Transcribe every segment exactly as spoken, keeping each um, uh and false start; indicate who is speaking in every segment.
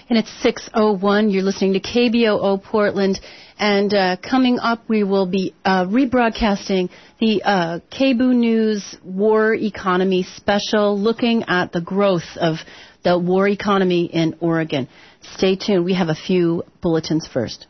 Speaker 1: And it's six oh one. You're listening to K B O O Portland. And uh, coming up, we will be uh, rebroadcasting the uh, K B O O News War Economy Special, looking at the growth of the war economy in Oregon. Stay tuned. We have a few bulletins first.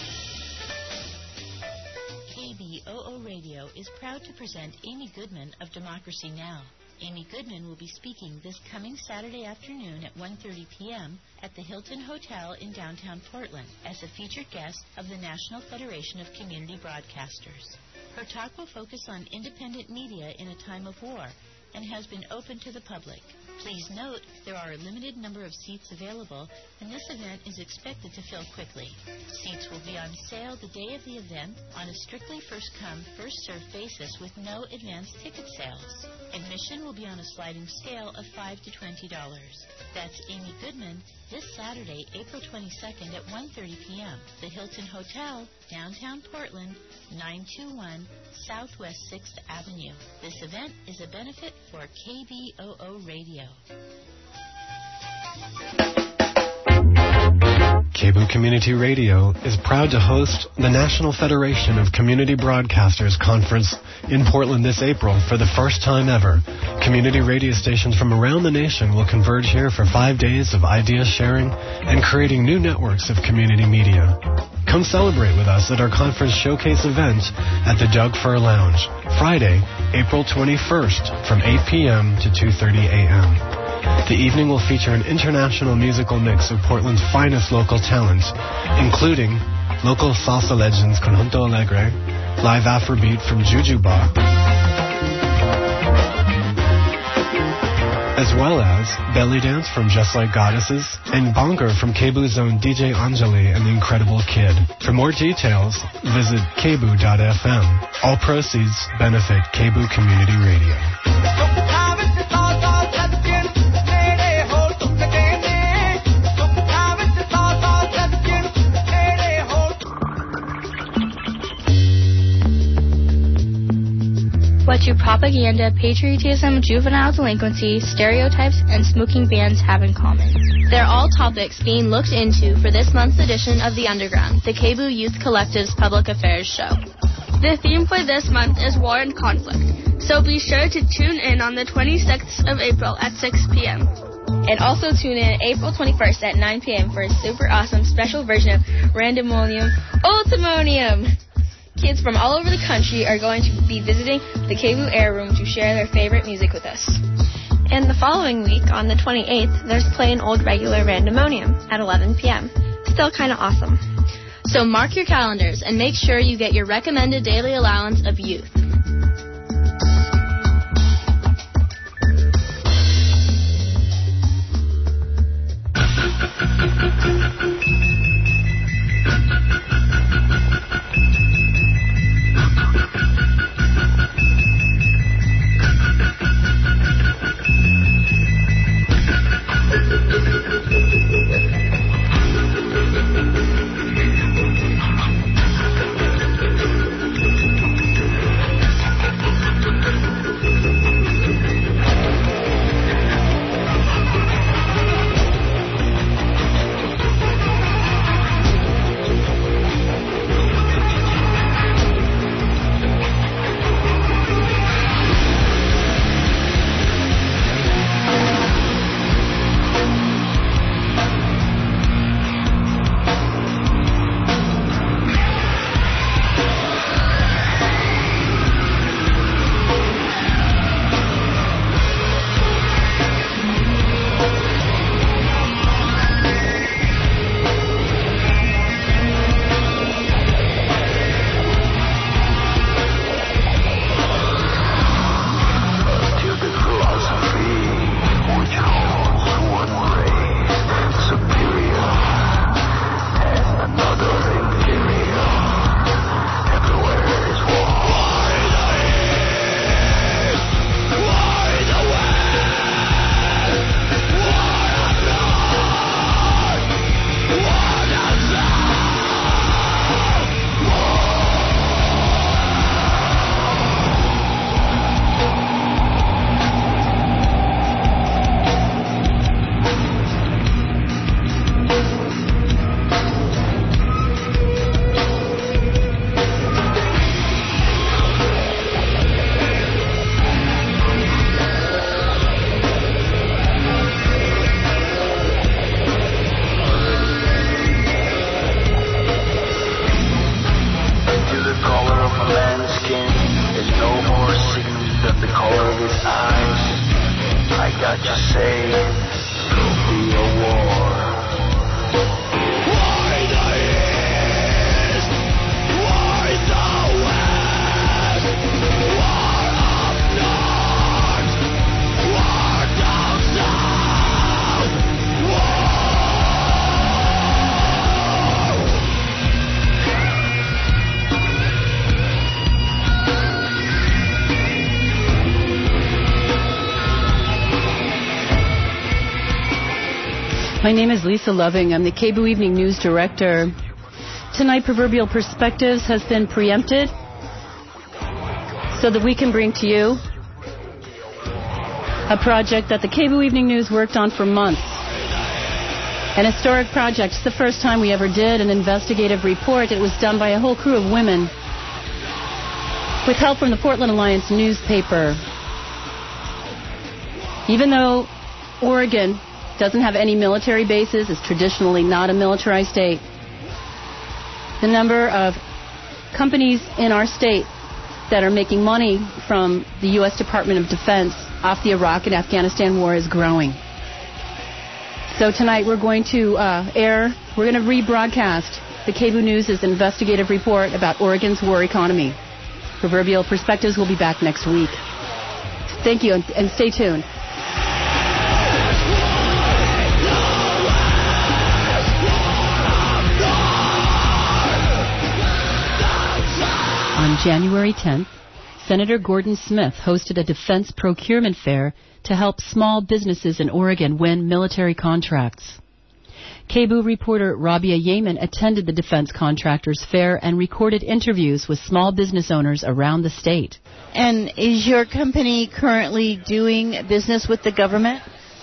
Speaker 2: K B O O Radio is proud to present Amy Goodman of Democracy Now! Amy Goodman will be speaking this coming Saturday afternoon at one thirty p.m. at the Hilton Hotel in downtown Portland as a featured guest of the National Federation of Community Broadcasters. Her talk will focus on independent media in a time of war and has been open to the public. Please note there are a limited number of seats available, and this event is expected to fill quickly. Seats will be on sale the day of the event on a strictly first-come, first-served basis with no advance ticket sales. Admission will be on a sliding scale of five to twenty dollars. That's Amy Goodman this Saturday, April twenty-second at one thirty p.m. The Hilton Hotel, downtown Portland, nine two one Southwest sixth Avenue. This event is a benefit for K B O O Radio.
Speaker 3: K B O O Community Radio is proud to host the National Federation of Community Broadcasters Conference in Portland this April for the first time ever. Community radio stations from around the nation will converge here for five days of idea sharing and creating new networks of community media. Come celebrate with us at our conference showcase event at the Doug Fir Lounge, Friday, April twenty-first from eight p.m. to two thirty a.m. The evening will feature an international musical mix of Portland's finest local talent, including local salsa legends Conjunto Alegre, live Afrobeat from Jujubah, as well as belly dance from Just Like Goddesses and bonker from K B O O's own D J Anjali and the Incredible Kid. For more details, visit k b o dot f m. All proceeds benefit K B O O Community Radio.
Speaker 4: What do propaganda, patriotism, juvenile delinquency, stereotypes, and smoking bans have in common? They're all topics being looked into for this month's edition of The Underground, the K B O O Youth Collective's public affairs show. The theme for this month is war and conflict, so be sure to tune in on the twenty-sixth of April at six p.m. And also tune in April twenty-first at nine p.m. for a super awesome special version of Randomonium Ultimonium. Kids from all over the country are going to be visiting the K B O O Air Room to share their favorite music with us. And the following week, on the twenty-eighth, there's plain old regular Randomonium at eleven p.m. Still kind of awesome. So mark your calendars and make sure you get your recommended daily allowance of youth.
Speaker 1: My name is Lisa Loving. I'm the K B O O Evening News Director. Tonight, Proverbial Perspectives has been preempted so that we can bring to you a project that the K B O O Evening News worked on for months. An historic project. It's the first time we ever did an investigative report. It was done by a whole crew of women with help from the Portland Alliance newspaper. Even though Oregon doesn't have any military bases, is traditionally not a militarized state, the number of companies in our state that are making money from the U S Department of Defense off the Iraq and Afghanistan war is growing. So tonight we're going to uh, air, we're going to rebroadcast the K B O O News' investigative report about Oregon's war economy. Proverbial Perspectives will be back next week. Thank you, and, and stay tuned. On January tenth, Senator Gordon Smith hosted a defense procurement fair to help small businesses in Oregon win military contracts. K B O O reporter Rabia Yemen attended the defense contractors fair and recorded interviews with small business owners around the state.
Speaker 5: And is your company currently doing business with the government?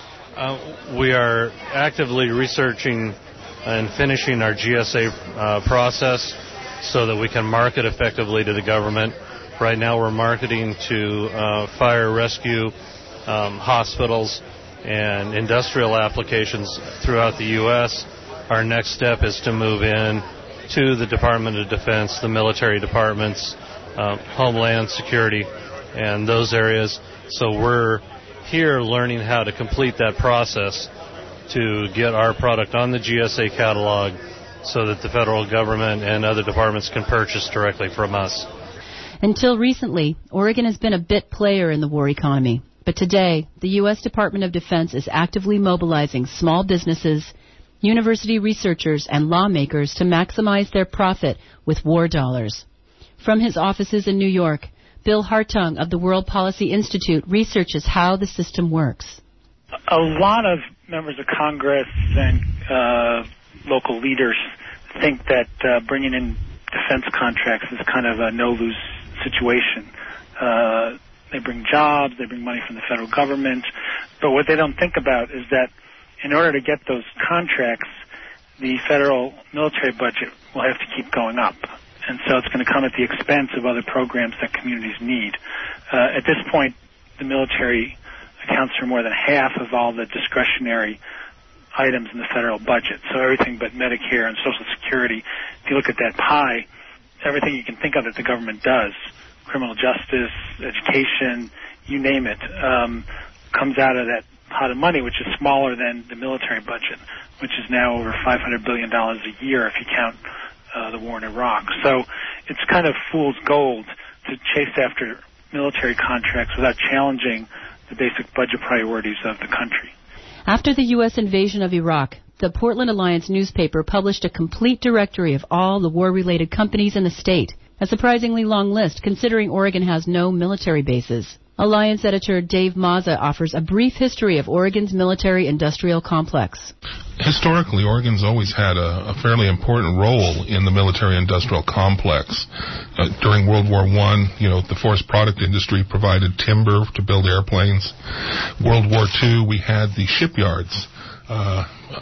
Speaker 6: Uh, we are actively researching and finishing our G S A uh, process so that we can market effectively to the government. Right now we're marketing to uh, fire rescue, um, hospitals, and industrial applications throughout the U S Our next step is to move in to the Department of Defense, the military departments, uh, Homeland Security, and those areas. So we're here learning how to complete that process to get our product on the G S A catalog so that the federal government and other departments can purchase directly from us.
Speaker 1: Until recently, Oregon has been a bit player in the war economy. But today, the U S Department of Defense is actively mobilizing small businesses, university researchers, and lawmakers to maximize their profit with war dollars. From his offices in New York, Bill Hartung of the World Policy Institute researches how the system works.
Speaker 7: A lot of members of Congress and uh, local leaders think that uh, bringing in defense contracts is kind of a no-lose situation. Uh, They bring jobs, they bring money from the federal government, but what they don't think about is that in order to get those contracts, the federal military budget will have to keep going up. And so it's going to come at the expense of other programs that communities need. Uh, at this point, the military accounts for more than half of all the discretionary items in the federal budget. So everything but Medicare and Social Security, if you look at that pie, everything you can think of that the government does, criminal justice, education, you name it, um, comes out of that pot of money, which is smaller than the military budget, which is now over five hundred billion dollars a year if you count uh, the war in Iraq. So it's kind of fool's gold to chase after military contracts without challenging the basic budget priorities of the country.
Speaker 1: After the U S invasion of Iraq, the Portland Alliance newspaper published a complete directory of all the war-related companies in the state. A surprisingly long list, considering Oregon has no military bases. Alliance editor Dave Mazza offers a brief history of Oregon's military-industrial complex.
Speaker 8: Historically, Oregon's always had a, a fairly important role in the military-industrial complex. Uh, during World War One, you know, the forest product industry provided timber to build airplanes. World War Two, we had the shipyards uh,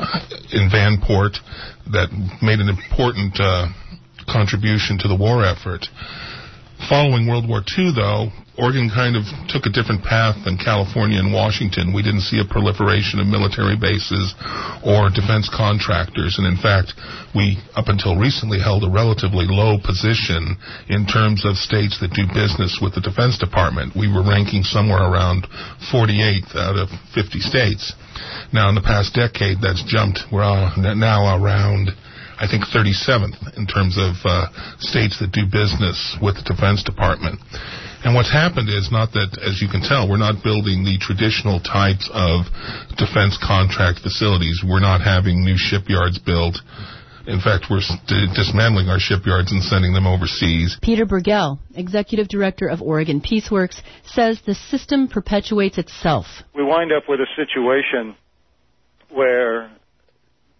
Speaker 8: in Vanport that made an important uh, contribution to the war effort. Following World War Two, though, Oregon kind of took a different path than California and Washington. We didn't see a proliferation of military bases or defense contractors, and in fact, we, up until recently, held a relatively low position in terms of states that do business with the Defense Department. We were ranking somewhere around forty-eighth out of fifty states. Now, in the past decade, that's jumped. We're now around, I think, thirty-seventh in terms of uh, states that do business with the Defense Department. And what's happened is not that, as you can tell, we're not building the traditional types of defense contract facilities. We're not having new shipyards built. In fact, we're st- dismantling our shipyards and sending them overseas.
Speaker 1: Peter Burgell, executive director of Oregon PeaceWorks, says the system perpetuates itself.
Speaker 9: We wind up with a situation where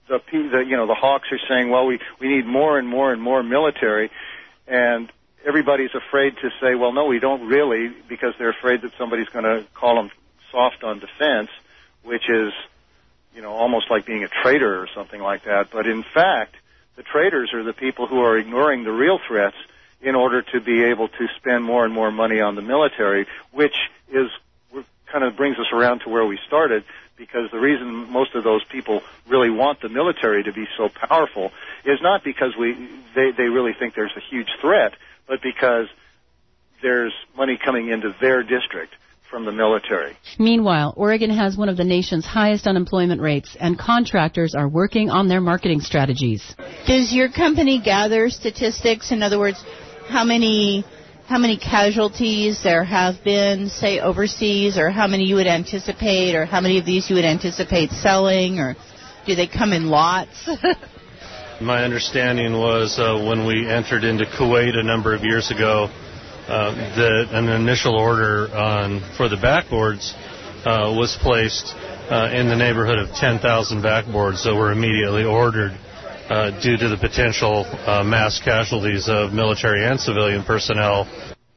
Speaker 9: the, the you know the hawks are saying, well, we we need more and more and more military, and everybody's afraid to say, well, no, we don't really, because they're afraid that somebody's going to call them soft on defense, which is, you know, almost like being a traitor or something like that. But in fact, the traitors are the people who are ignoring the real threats in order to be able to spend more and more money on the military, which is kind of brings us around to where we started, because the reason most of those people really want the military to be so powerful is not because we they, they really think there's a huge threat, but because there's money coming into their district from the military.
Speaker 1: Meanwhile, Oregon has one of the nation's highest unemployment rates, and contractors are working on their marketing strategies.
Speaker 5: Does your company gather statistics? In other words, how many how many casualties there have been, say, overseas, or how many you would anticipate, or how many of these you would anticipate selling, or do they come in lots?
Speaker 6: My understanding was uh, when we entered into Kuwait a number of years ago, uh, that an initial order on for the backboards uh, was placed uh, in the neighborhood of ten thousand backboards that were immediately ordered uh, due to the potential uh, mass casualties of military and civilian personnel.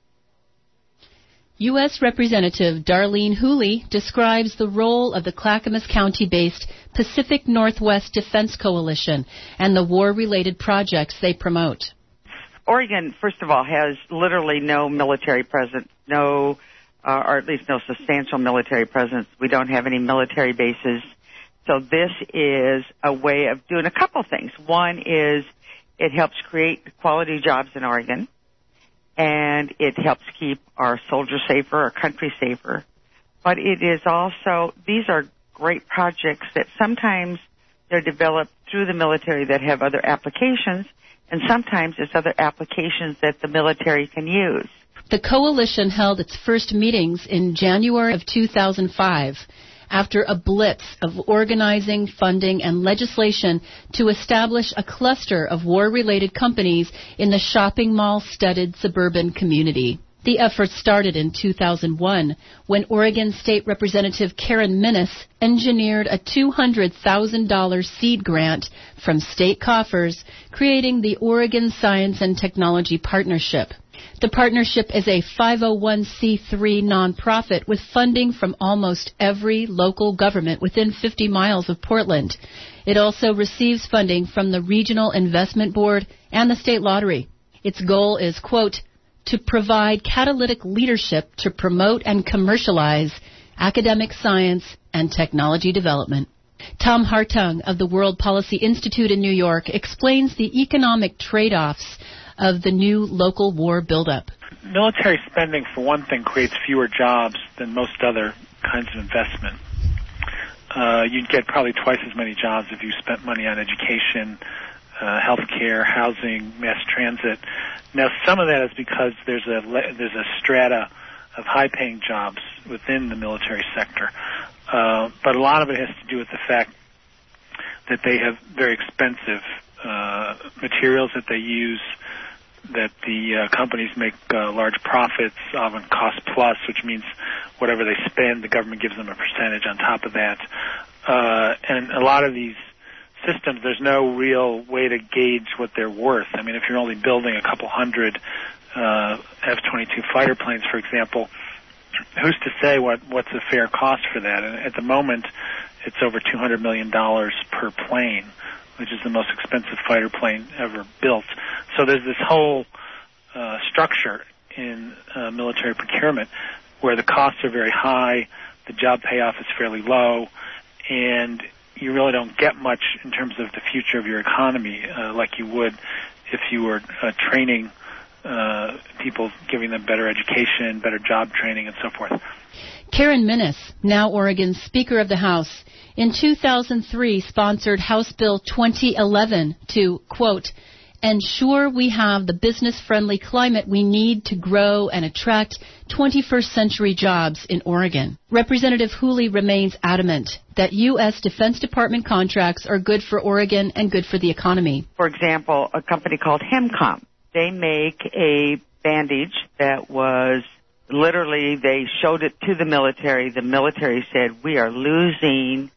Speaker 1: U S Representative Darlene Hooley describes the role of the Clackamas County-based Pacific Northwest Defense Coalition and the war-related projects they promote.
Speaker 10: Oregon, first of all, has literally no military presence, no, uh, or at least no substantial military presence. We don't have any military bases. So this is a way of doing a couple things. One is it helps create quality jobs in Oregon, and it helps keep our soldiers safer, our country safer. But it is also, these are great projects that sometimes they're developed through the military that have other applications, and sometimes it's other applications that the military can use.
Speaker 1: The coalition held its first meetings in January of two thousand five after a blitz of organizing, funding, and legislation to establish a cluster of war-related companies in the shopping mall-studded suburban community. The effort started in two thousand one when Oregon State Representative Karen Minnis engineered a two hundred thousand dollars seed grant from state coffers, creating the Oregon Science and Technology Partnership. The partnership is a five oh one c three nonprofit with funding from almost every local government within fifty miles of Portland. It also receives funding from the Regional Investment Board and the State Lottery. Its goal is, quote, to provide catalytic leadership to promote and commercialize academic science and technology development. Tom Hartung of the World Policy Institute in New York explains the economic trade-offs of the new local war buildup.
Speaker 7: Military spending, for one thing, creates fewer jobs than most other kinds of investment. Uh, you'd get probably twice as many jobs if you spent money on education, uh, health care, housing, mass transit. Now, some of that is because there's a there's a strata of high-paying jobs within the military sector, uh, but a lot of it has to do with the fact that they have very expensive uh, materials that they use, that the uh, companies make uh, large profits, often cost plus, which means whatever they spend, the government gives them a percentage on top of that. Uh, and a lot of these systems, there's no real way to gauge what they're worth. I mean, if you're only building a couple hundred uh, F twenty-two fighter planes, for example, who's to say what what's a fair cost for that? And at the moment, it's over two hundred million dollars per plane, which is the most expensive fighter plane ever built. So there's this whole uh, structure in uh, military procurement where the costs are very high, the job payoff is fairly low, and you really don't get much in terms of the future of your economy uh, like you would if you were uh, training uh, people, giving them better education, better job training, and so forth.
Speaker 1: Karen Minnis, now Oregon's Speaker of the House, in two thousand three sponsored House Bill twenty eleven to, quote, ensure we have the business-friendly climate we need to grow and attract twenty-first century jobs in Oregon. Representative Hooley remains adamant that U S Defense Department contracts are good for Oregon and good for the economy.
Speaker 10: For example, a company called Hemcom, they make a bandage that was literally, they showed it to the military. The military said, we are losing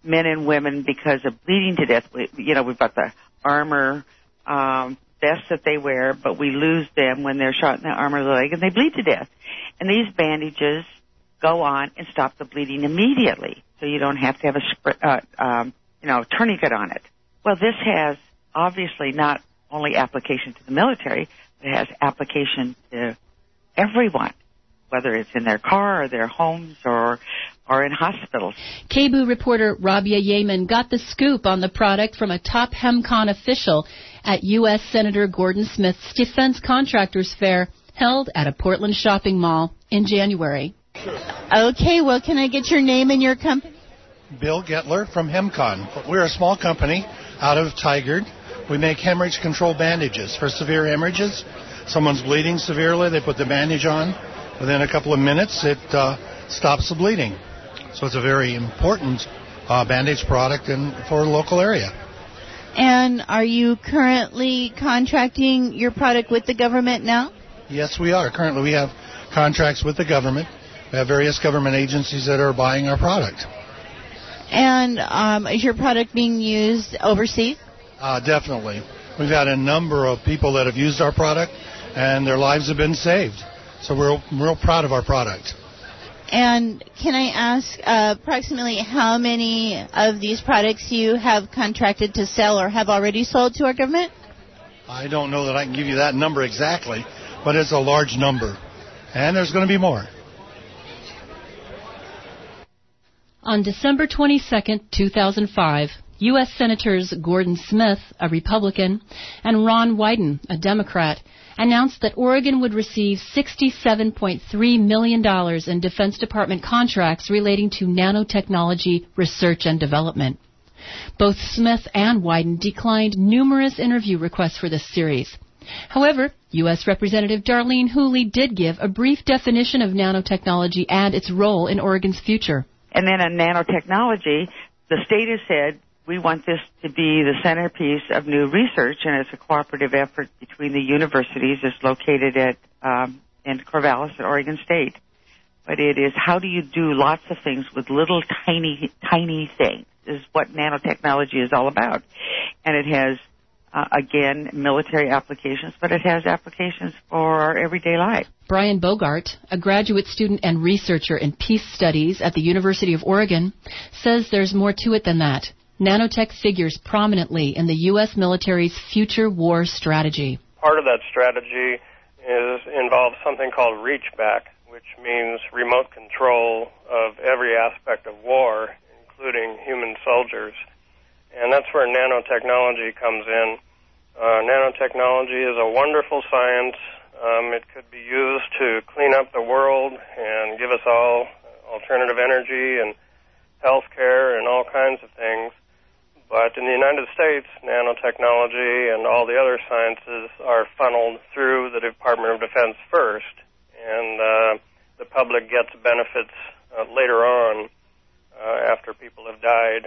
Speaker 10: men and women because of bleeding to death. We, you know, we've got the armor um, vests that they wear, but we lose them when they're shot in the arm or the leg, and they bleed to death. And these bandages go on and stop the bleeding immediately, so you don't have to have a sp- uh, um, you know tourniquet on it. Well, this has obviously not only application to the military, but it has application to everyone, whether it's in their car or their homes or or in hospitals.
Speaker 1: K B O O reporter Rabia Yemen got the scoop on the product from a top HEMCON official at U S Senator Gordon Smith's Defense Contractors Fair held at a Portland shopping mall in January.
Speaker 5: Okay, well, can I get your name and your company?
Speaker 11: Bill Getler from HEMCON. We're a small company out of Tigard. We make hemorrhage control bandages for severe hemorrhages. Someone's bleeding severely, they put the bandage on. Within a couple of minutes, it uh, stops the bleeding. So it's a very important uh, bandage product in, for the local area.
Speaker 5: And are you currently contracting your product with the government now?
Speaker 11: Yes, we are. Currently, we have contracts with the government. We have various government agencies that are buying our product.
Speaker 5: And um, is your product being used overseas?
Speaker 11: Uh, definitely. We've had a number of people that have used our product, and their lives have been saved. So we're real proud of our product.
Speaker 5: And can I ask uh, approximately how many of these products you have contracted to sell or have already sold to our government?
Speaker 11: I don't know that I can give you that number exactly, but it's a large number. And there's going to be more.
Speaker 1: On December twenty-second, two thousand five, U S Senators Gordon Smith, a Republican, and Ron Wyden, a Democrat, announced that Oregon would receive sixty-seven point three million dollars in Defense Department contracts relating to nanotechnology research and development. Both Smith and Wyden declined numerous interview requests for this series. However, U S Representative Darlene Hooley did give a brief definition of nanotechnology and its role in Oregon's future.
Speaker 10: And then on nanotechnology, the state has said, we want this to be the centerpiece of new research, and it's a cooperative effort between the universities. It's located at um, in Corvallis at Oregon State. But it is how do you do lots of things with little tiny, tiny things is what nanotechnology is all about. And it has, uh, again, military applications, but it has applications for our everyday life.
Speaker 1: Brian Bogart, a graduate student and researcher in peace studies at the University of Oregon, says there's more to it than that. Nanotech figures prominently in the U S military's future war strategy.
Speaker 12: Part of that strategy is involves something called reachback, which means remote control of every aspect of war, including human soldiers. And that's where nanotechnology comes in. Uh, nanotechnology is a wonderful science. Um, it could be used to clean up the world and give us all alternative energy and health care and all kinds of things. But in the United States, nanotechnology and all the other sciences are funneled through the Department of Defense first, and uh, the public gets benefits uh, later on uh, after people have died.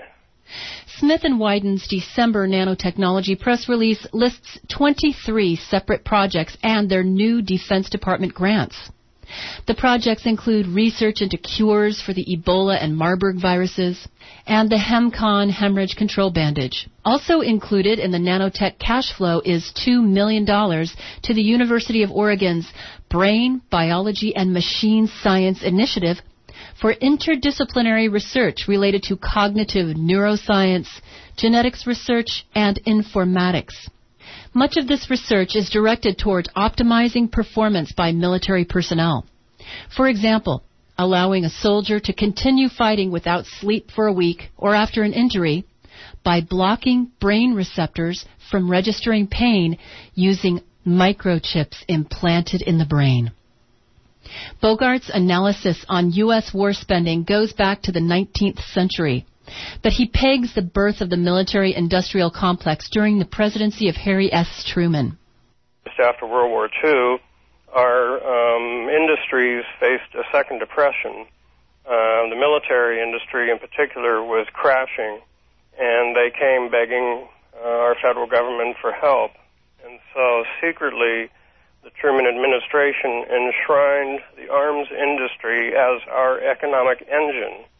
Speaker 1: Smith and Wyden's December nanotechnology press release lists twenty-three separate projects and their new Defense Department grants. The projects include research into cures for the Ebola and Marburg viruses and the HEMCON hemorrhage control bandage. Also included in the nanotech cash flow is two million dollars to the University of Oregon's Brain, Biology, and Machine Science Initiative for interdisciplinary research related to cognitive neuroscience, genetics research, and informatics. Much of this research is directed toward optimizing performance by military personnel. For example, allowing a soldier to continue fighting without sleep for a week or after an injury by blocking brain receptors from registering pain using microchips implanted in the brain. Bogart's analysis on U S war spending goes back to the nineteenth century, but he pegs the birth of the military-industrial complex during the presidency of Harry S. Truman.
Speaker 12: Just after World War Two, our um, industries faced a second depression. Uh, the military industry in particular was crashing, and they came begging uh, our federal government for help. And so secretly, the Truman administration enshrined the arms industry as our economic engine.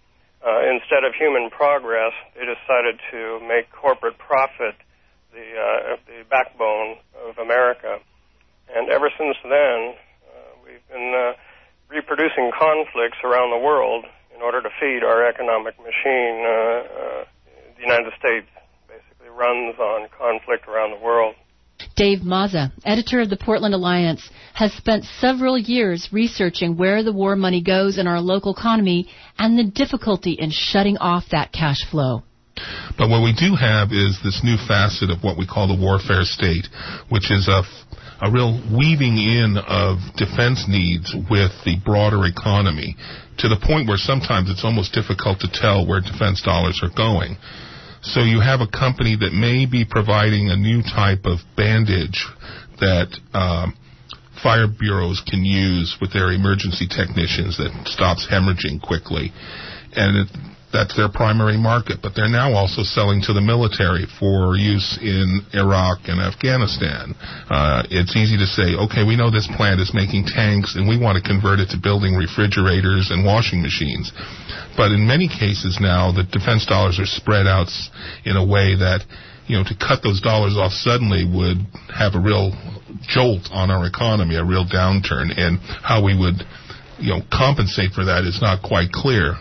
Speaker 12: uh, instead of human progress, they decided to make corporate profit the, uh, the backbone of America. And ever since then, uh, we've been uh, reproducing conflicts around the world in order to feed our economic machine. Uh, uh, the United States basically runs on conflict around the world.
Speaker 1: Dave Mazza, editor of the Portland Alliance, has spent several years researching where the war money goes in our local economy and the difficulty in shutting off that cash flow.
Speaker 8: But what we do have is this new facet of what we call the warfare state, which is a, a real weaving in of defense needs with the broader economy, to the point where sometimes it's almost difficult to tell where defense dollars are going. So you have a company that may be providing a new type of bandage that um, fire bureaus can use with their emergency technicians that stops hemorrhaging quickly. And it, that's their primary market. But they're now also selling to the military for use in Iraq and Afghanistan. Uh, it's easy to say, okay, we know this plant is making tanks, and we want to convert it to building refrigerators and washing machines. But in many cases now, the defense dollars are spread out in a way that, you know, to cut those dollars off suddenly would have a real jolt on our economy, a real downturn, and how we would, you know, compensate for that is not quite clear.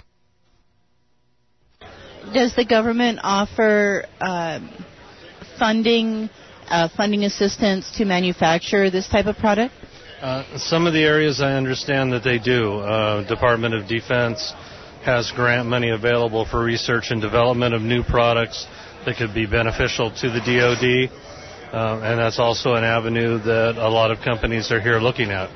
Speaker 5: Does the government offer um, funding, uh, funding assistance to manufacture this type of product?
Speaker 6: Uh, some of the areas I understand that they do. Uh, Department of Defense has grant money available for research and development of new products that could be beneficial to the D O D, uh, and that's also an avenue that a lot of companies are here looking at.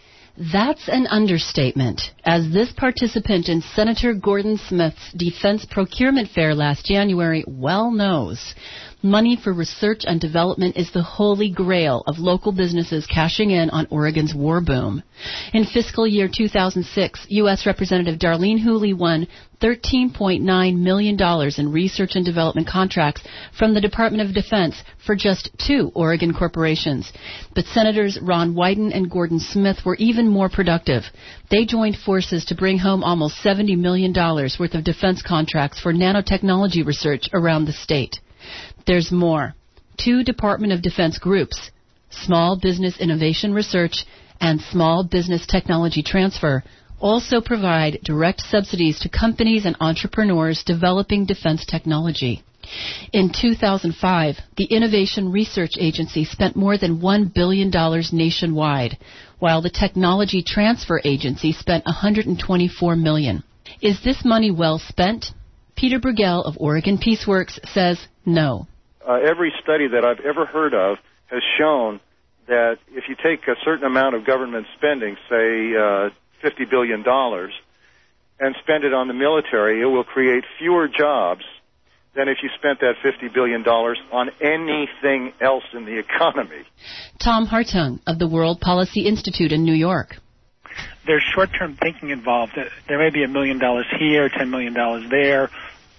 Speaker 1: That's an understatement, as this participant in Senator Gordon Smith's Defense Procurement Fair last January well knows. Money for research and development is the holy grail of local businesses cashing in on Oregon's war boom. In fiscal year two thousand six, U S. Representative Darlene Hooley won thirteen point nine million dollars in research and development contracts from the Department of Defense for just two Oregon corporations. But Senators Ron Wyden and Gordon Smith were even more productive. They joined forces to bring home almost seventy million dollars worth of defense contracts for nanotechnology research around the state. There's more. Two Department of Defense groups, Small Business Innovation Research and Small Business Technology Transfer, also provide direct subsidies to companies and entrepreneurs developing defense technology. In two thousand five, the Innovation Research Agency spent more than one billion dollars nationwide, while the Technology Transfer Agency spent one hundred twenty-four million dollars. Is this money well spent? Peter Bruegel of Oregon PeaceWorks says no.
Speaker 9: Uh, every study that I've ever heard of has shown that if you take a certain amount of government spending, say uh, fifty billion dollars, and spend it on the military, it will create fewer jobs than if you spent that fifty billion dollars on anything else in the economy.
Speaker 1: Tom Hartung of the World Policy Institute in New York.
Speaker 7: There's short-term thinking involved. There may be a million dollars here, ten million dollars there,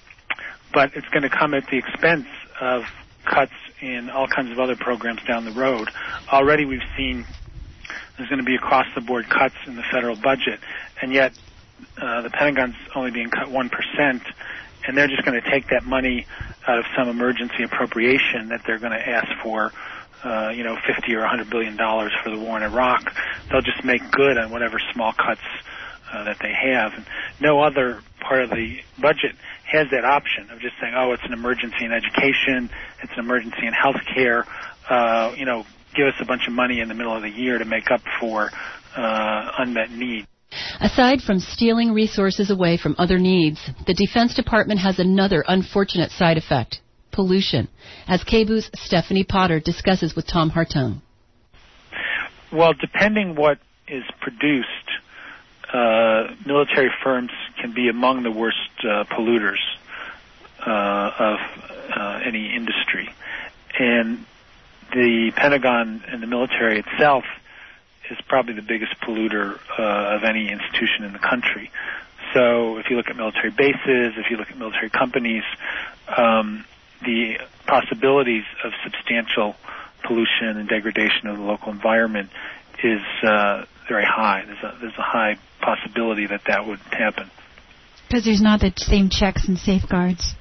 Speaker 7: but it's going to come at the expense of cuts in all kinds of other programs down the road. Already we've seen there's going to be across-the-board cuts in the federal budget, and yet uh, the Pentagon's only being cut one percent, and they're just going to take that money out of some emergency appropriation that they're going to ask for, uh, you know, fifty or one hundred billion dollars for the war in Iraq. They'll just make good on whatever small cuts uh, that they have. And no other part of the budget has that option of just saying, oh, it's an emergency in education, it's an emergency in health care, uh, you know, give us a bunch of money in the middle of the year to make up for uh, unmet need.
Speaker 1: Aside from stealing resources away from other needs, the Defense Department has another unfortunate side effect: pollution, as K B U's Stephanie Potter discusses with Tom Hartung.
Speaker 7: Well, depending what is produced, uh, military firms can be among the worst uh, polluters uh, of uh, any industry. And the Pentagon and the military itself is probably the biggest polluter uh, of any institution in the country. So if you look at military bases, if you look at military companies, um, the possibilities of substantial pollution and degradation of the local environment is uh, very high. There's a, there's a high possibility that that would happen.
Speaker 13: Because there's not the same checks and safeguards.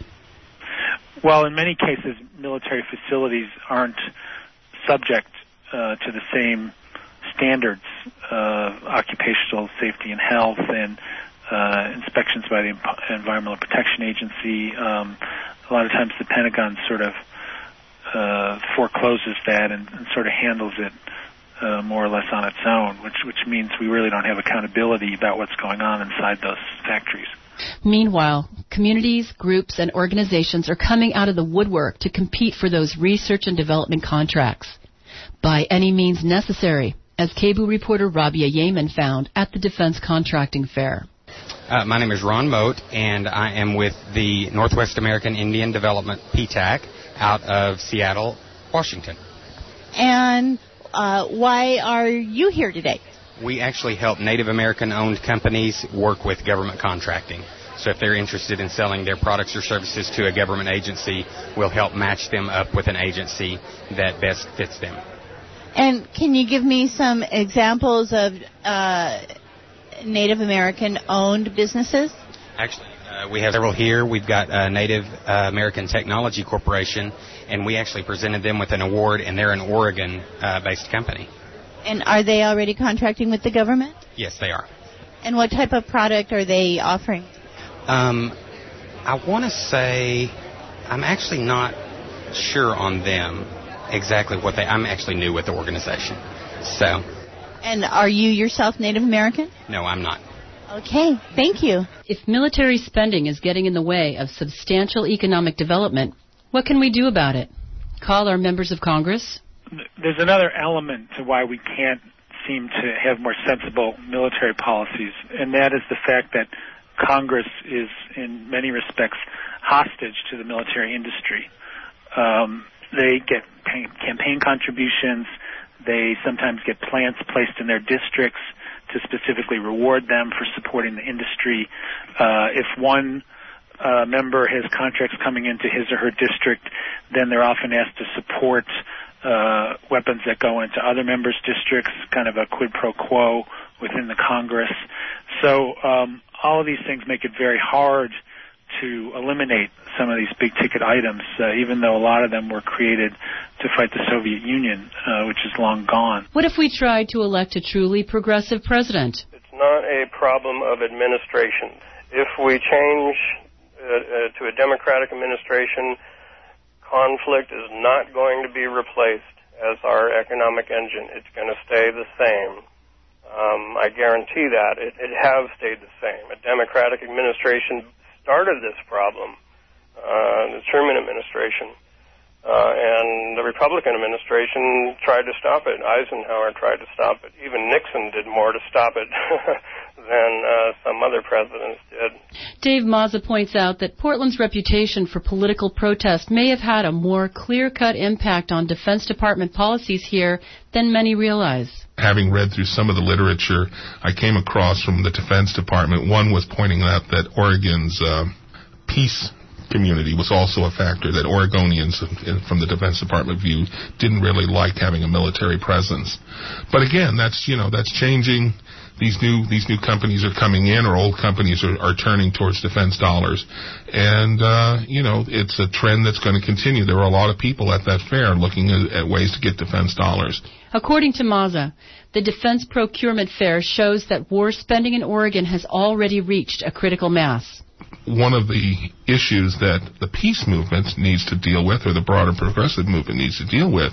Speaker 7: Well, in many cases, military facilities aren't subject uh, to the same standards of occupational safety and health and uh, inspections by the Environmental Protection Agency. Um, a lot of times the Pentagon sort of uh, forecloses that and, and sort of handles it uh, more or less on its own, which, which means we really don't have accountability about what's going on inside those factories.
Speaker 1: Meanwhile, communities, groups, and organizations are coming out of the woodwork to compete for those research and development contracts by any means necessary, as K B O O reporter Rabia Yemen found at the Defense Contracting Fair.
Speaker 14: Uh, my name is Ron Moat, and I am with the Northwest American Indian Development, P TAC, out of Seattle, Washington.
Speaker 5: And uh, why are you here today?
Speaker 14: We actually help Native American-owned companies work with government contracting. So if they're interested in selling their products or services to a government agency, we'll help match them up with an agency that best fits them.
Speaker 5: And can you give me some examples of uh, Native American-owned businesses?
Speaker 14: Actually, uh, we have several here. We've got uh, Native uh, American Technology Corporation, and we actually presented them with an award, and they're an Oregon-based uh, company.
Speaker 5: And are they already contracting with the government?
Speaker 14: Yes, they are.
Speaker 5: And what type of product are they offering?
Speaker 14: Um, I want to say I'm actually not sure on them exactly what they... I'm actually new with the organization, so...
Speaker 5: And are you yourself Native American?
Speaker 14: No, I'm not.
Speaker 5: Okay, thank you.
Speaker 1: If military spending is getting in the way of substantial economic development, what can we do about it? Call our members of Congress.
Speaker 7: There's another element to why we can't seem to have more sensible military policies, and that is the fact that Congress is, in many respects, hostage to the military industry. Um, they get campaign contributions. They sometimes get plants placed in their districts to specifically reward them for supporting the industry. Uh, if one uh, member has contracts coming into his or her district, then they're often asked to support uh, weapons that go into other members' districts, kind of a quid pro quo within the Congress. So um, all of these things make it very hard to eliminate some of these big-ticket items, uh, even though a lot of them were created to fight the Soviet Union, uh, which is long gone.
Speaker 1: What if we tried to elect a truly progressive president?
Speaker 12: It's not a problem of administration. If we change uh, uh, to a Democratic administration, conflict is not going to be replaced as our economic engine. It's going to stay the same. Um, I guarantee that. It, it has stayed the same. A Democratic administration started this problem, uh, the Truman administration, uh, and the Republican administration tried to stop it. Eisenhower tried to stop it. Even Nixon did more to stop it than uh, some other presidents did.
Speaker 1: Dave Mazza points out that Portland's reputation for political protest may have had a more clear-cut impact on Defense Department policies here than many realize.
Speaker 8: Having read through some of the literature, I came across from the Defense Department. One was pointing out that Oregon's uh, peace community was also a factor, that Oregonians, from the Defense Department view, didn't really like having a military presence. But again, that's, you know, that's changing. These new these new companies are coming in, or old companies are, are turning towards defense dollars. And, uh, you know, it's a trend that's going to continue. There were a lot of people at that fair looking at, at ways to get defense dollars.
Speaker 1: According to Mazza, the Defense Procurement Fair shows that war spending in Oregon has already reached a critical mass.
Speaker 8: One of the issues that the peace movement needs to deal with, or the broader progressive movement needs to deal with,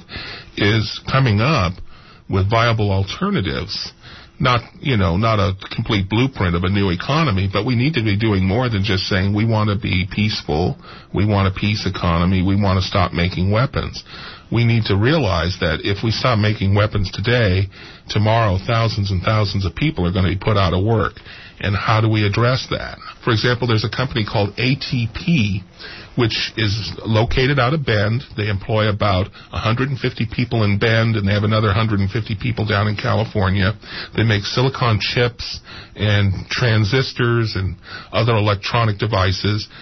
Speaker 8: is coming up with viable alternatives. Not, you know, not a complete blueprint of a new economy, but we need to be doing more than just saying we want to be peaceful, we want a peace economy, we want to stop making weapons. We need to realize that if we stop making weapons today, tomorrow thousands and thousands of people are going to be put out of work. And how do we address that? For example, there's a company called A T P, which is located out of Bend. They employ about one hundred fifty people in Bend, and they have another one hundred fifty people down in California. They make silicon chips and transistors and other electronic devices.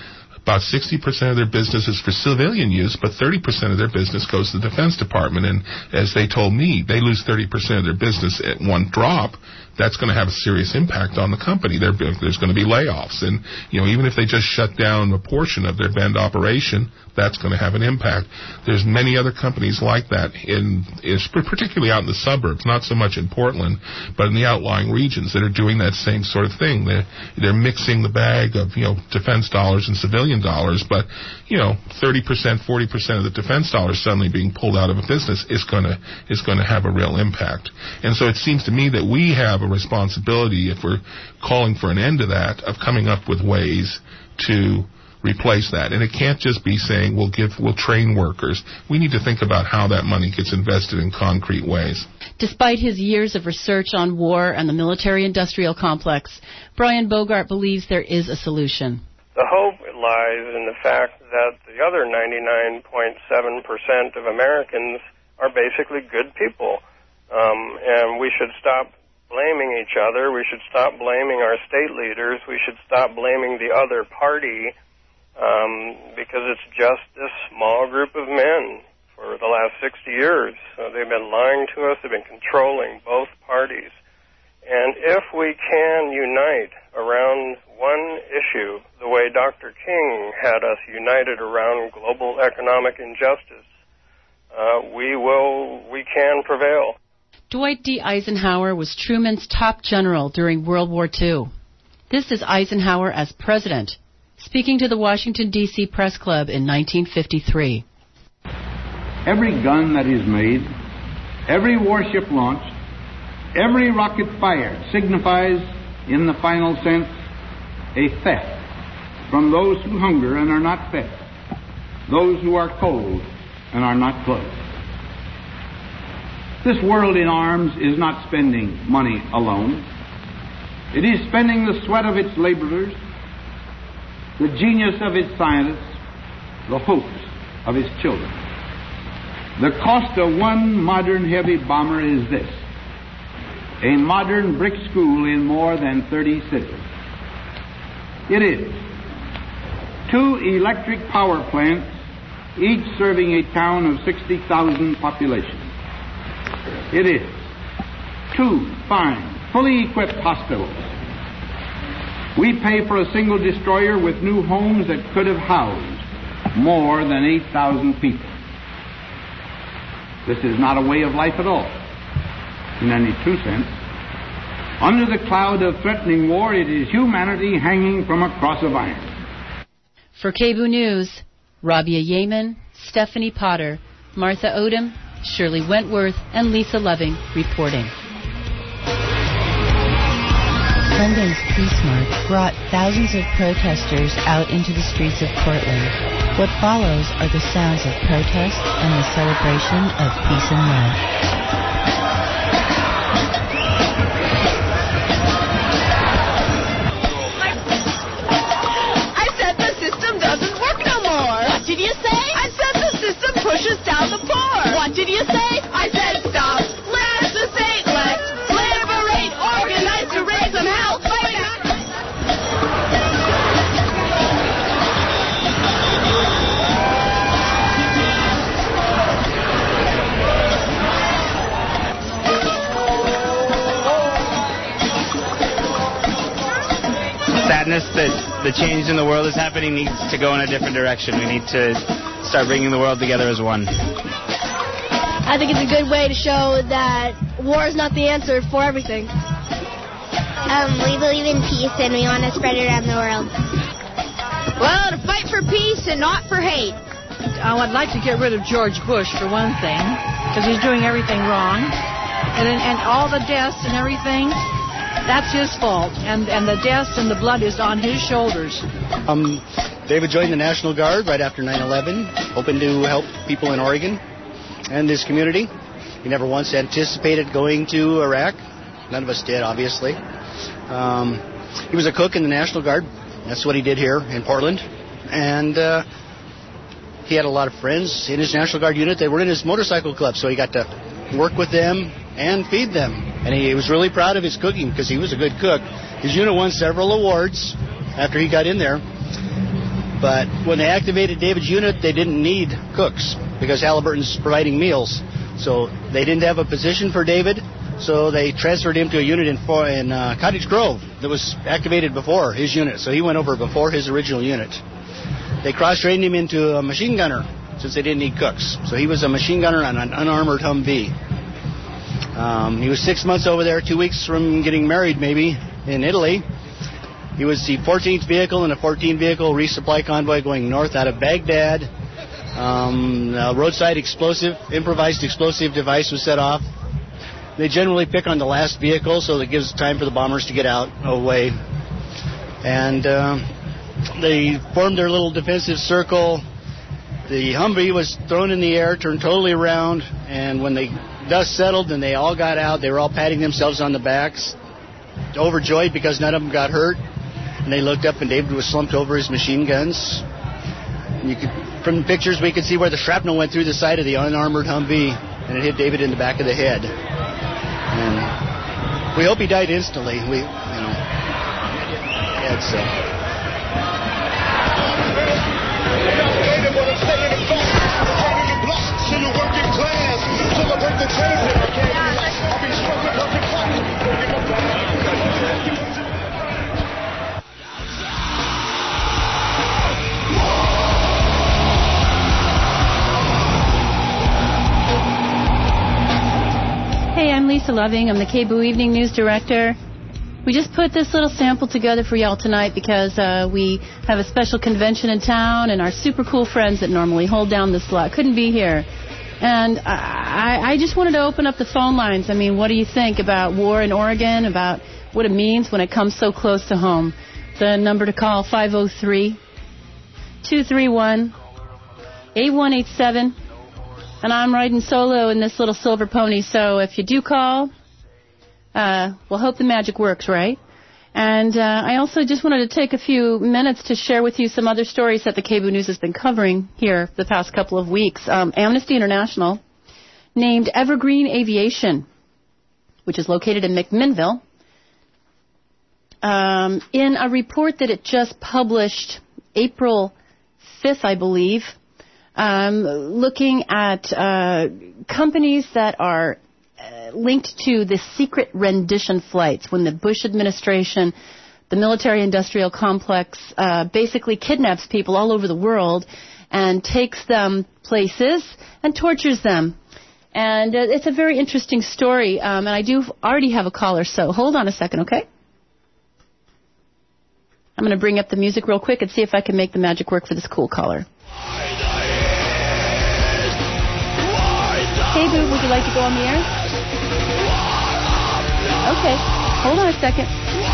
Speaker 8: About sixty percent of their business is for civilian use, but thirty percent of their business goes to the Defense Department. And as they told me, they lose thirty percent of their business at one drop. That's going to have a serious impact on the company. There, there's going to be layoffs. And, you know, even if they just shut down a portion of their Bend operation, that's going to have an impact. There's many other companies like that, in, is particularly out in the suburbs, not so much in Portland, but in the outlying regions that are doing that same sort of thing. They're, they're mixing the bag of, you know, defense dollars and civilian dollars, but, you know, thirty percent, forty percent of the defense dollars suddenly being pulled out of a business is going to is going to have a real impact. And so it seems to me that we have a responsibility, if we're calling for an end to that, of coming up with ways to replace that. And it can't just be saying we'll give, we'll train workers. We need to think about how that money gets invested in concrete ways.
Speaker 1: Despite his years of research on war and the military-industrial complex, Brian Bogart believes there is a solution.
Speaker 12: The hope lies in the fact that the other ninety-nine point seven percent of Americans are basically good people. Um, and we should stop blaming each other. We should stop blaming our state leaders. We should stop blaming the other party, um, because it's just this small group of men for the last sixty years. Uh, they've been lying to us. They've been controlling both parties. And if we can unite around one issue, the way Doctor King had us united around global economic injustice, uh, we will, we can prevail.
Speaker 1: Dwight D. Eisenhower was Truman's top general during World War Two. This is Eisenhower as president, speaking to the Washington, D C Press Club in nineteen fifty-three.
Speaker 15: Every gun that is made, every warship launched, every rocket fired signifies, in the final sense, a theft from those who hunger and are not fed, those who are cold and are not clothed. This world in arms is not spending money alone. It is spending the sweat of its laborers, the genius of its scientists, the hopes of its children. The cost of one modern heavy bomber is this: a modern brick school in more than thirty cities. It is two electric power plants, each serving a town of sixty thousand population. It is two fine, fully equipped hospitals. We pay for a single destroyer with new homes that could have housed more than eight thousand people. This is not a way of life at all, in any true sense. Under the cloud of threatening war, it is humanity hanging from a cross of iron.
Speaker 1: For K B O O News, Rabia Yeaman, Stephanie Potter, Martha Odom, Shirley Wentworth, and Lisa Loving reporting.
Speaker 16: Sunday's Peace March brought thousands of protesters out into the streets of Portland. What follows are the sounds of protest and the celebration of peace and love.
Speaker 17: What did you say? I said the system pushes down the poor. What did you say? I said stop. Let's the state. Let's liberate. Organize to raise them hell. Fight back.
Speaker 18: Sadness that the change in the world is happening needs to go in a different direction. We need to start bringing the world together as one.
Speaker 19: I think it's a good way to show that war is not the answer for everything.
Speaker 20: Um, we believe in peace and we want to spread it around the world.
Speaker 17: Well, to fight for peace and not for hate.
Speaker 21: I would like to get rid of George Bush, for one thing, because he's doing everything wrong. And, and all the deaths and everything, that's his fault. And, and the deaths and the blood is on his shoulders.
Speaker 22: Um, David joined the National Guard right after nine eleven, hoping to help people in Oregon and this community. He never once anticipated going to Iraq. None of us did, obviously. Um, he was a cook in the National Guard. That's what he did here in Portland. And uh, he had a lot of friends in his National Guard unit. They were in his motorcycle club, so he got to work with them and feed them. And he was really proud of his cooking because he was a good cook. His unit won several awards after he got in there. But when they activated David's unit, they didn't need cooks because Halliburton's providing meals. So they didn't have a position for David, so they transferred him to a unit in, in uh, Cottage Grove that was activated before his unit. So he went over before his original unit. They cross-trained him into a machine gunner since they didn't need cooks. So he was a machine gunner on an unarmored Humvee. Um, he was six months over there, two weeks from getting married maybe, in Italy. He was the fourteenth vehicle in a fourteen vehicle resupply convoy going north out of Baghdad. Um, a roadside explosive, improvised explosive device was set off. They generally pick on the last vehicle, so that gives time for the bombers to get out away. And uh, they formed their little defensive circle. The Humvee was thrown in the air, turned totally around, and when the dust settled and they all got out, they were all patting themselves on the backs, overjoyed because none of them got hurt. And they looked up, and David was slumped over his machine guns. And you could, from the pictures, we could see where the shrapnel went through the side of the unarmored Humvee, and it hit David in the back of the head. And we hope he died instantly. We, you know, it's. Uh,
Speaker 1: Hey, I'm Lisa Loving. I'm the K B O O Evening News Director. We just put this little sample together for y'all tonight because uh, we have a special convention in town, and our super cool friends that normally hold down this slot couldn't be here. And I, I just wanted to open up the phone lines. I mean, what do you think about war in Oregon, about what it means when it comes so close to home? The number to call, five oh three, two three one, eight one eight seven. And I'm riding solo in this little silver pony, so if you do call, uh, we'll hope the magic works, right? And uh, I also just wanted to take a few minutes to share with you some other stories that the K B O O News has been covering here the past couple of weeks. Um, Amnesty International named Evergreen Aviation, which is located in McMinnville, um, in a report that it just published April fifth, I believe, um, looking at uh, companies that are uh, linked to the secret rendition flights when the Bush administration, the military-industrial complex, uh, basically kidnaps people all over the world and takes them places and tortures them. And uh, it's a very interesting story, um, and I do already have a caller, so hold on a second, okay? I'm going to bring up the music real quick and see if I can make the magic work for this cool caller. Hey, Boo, would you like to go on the air? Okay, hold on a second.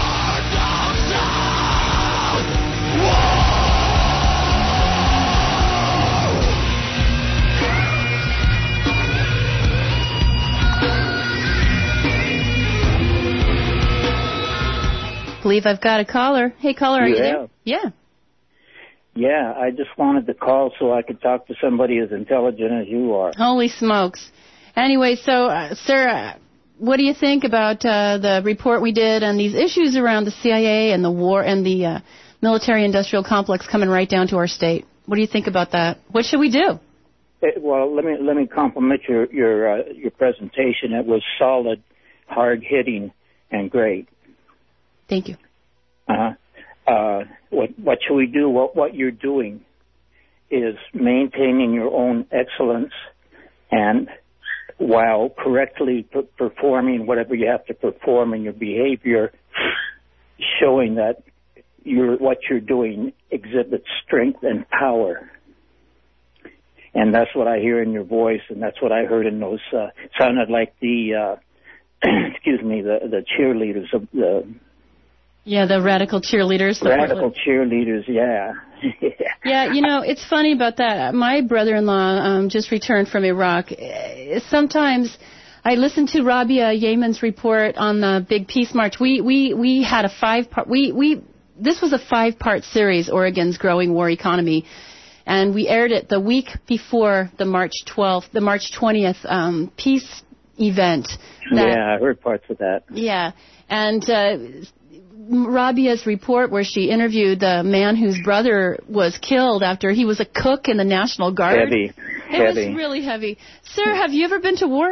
Speaker 1: Believe I've got a caller. Hey, caller, are you, you there? Yeah.
Speaker 2: Yeah, I just wanted to call so I could talk to somebody as intelligent as you are.
Speaker 1: Holy smokes. Anyway, so, uh, sir, uh, what do you think about uh, the report we did and these issues around the C I A and the war and the uh, military-industrial complex coming right down to our state? What do you think about that? What should we do?
Speaker 2: It, well, let me let me compliment your your uh, your presentation. It was solid, hard-hitting, and great.
Speaker 1: Thank you.
Speaker 2: Uh-huh. Uh, what, what should we do? What, what you're doing is maintaining your own excellence and while correctly p- performing whatever you have to perform in your behavior, showing that you're, what you're doing exhibits strength and power. And that's what I hear in your voice, and that's what I heard in those, uh, sounded like the, uh, excuse me, the, the cheerleaders of the,
Speaker 1: Yeah, the radical cheerleaders. The
Speaker 2: radical cheerleaders, yeah.
Speaker 1: Yeah, you know, it's funny about that. My brother-in-law um, just returned from Iraq. Sometimes I listened to Rabia Yemen's report on the big peace march. We we we had a five-part. We we this was a five-part series, Oregon's Growing War Economy, and we aired it the week before the March twelfth, the March twentieth um, peace event. That,
Speaker 2: yeah, I heard parts of that.
Speaker 1: Yeah, and. Uh, Rabia's report where she interviewed the man whose brother was killed after he was a cook in the National Guard.
Speaker 2: Heavy.
Speaker 1: It
Speaker 2: heavy.
Speaker 1: was really heavy. Sir, have you ever been to war?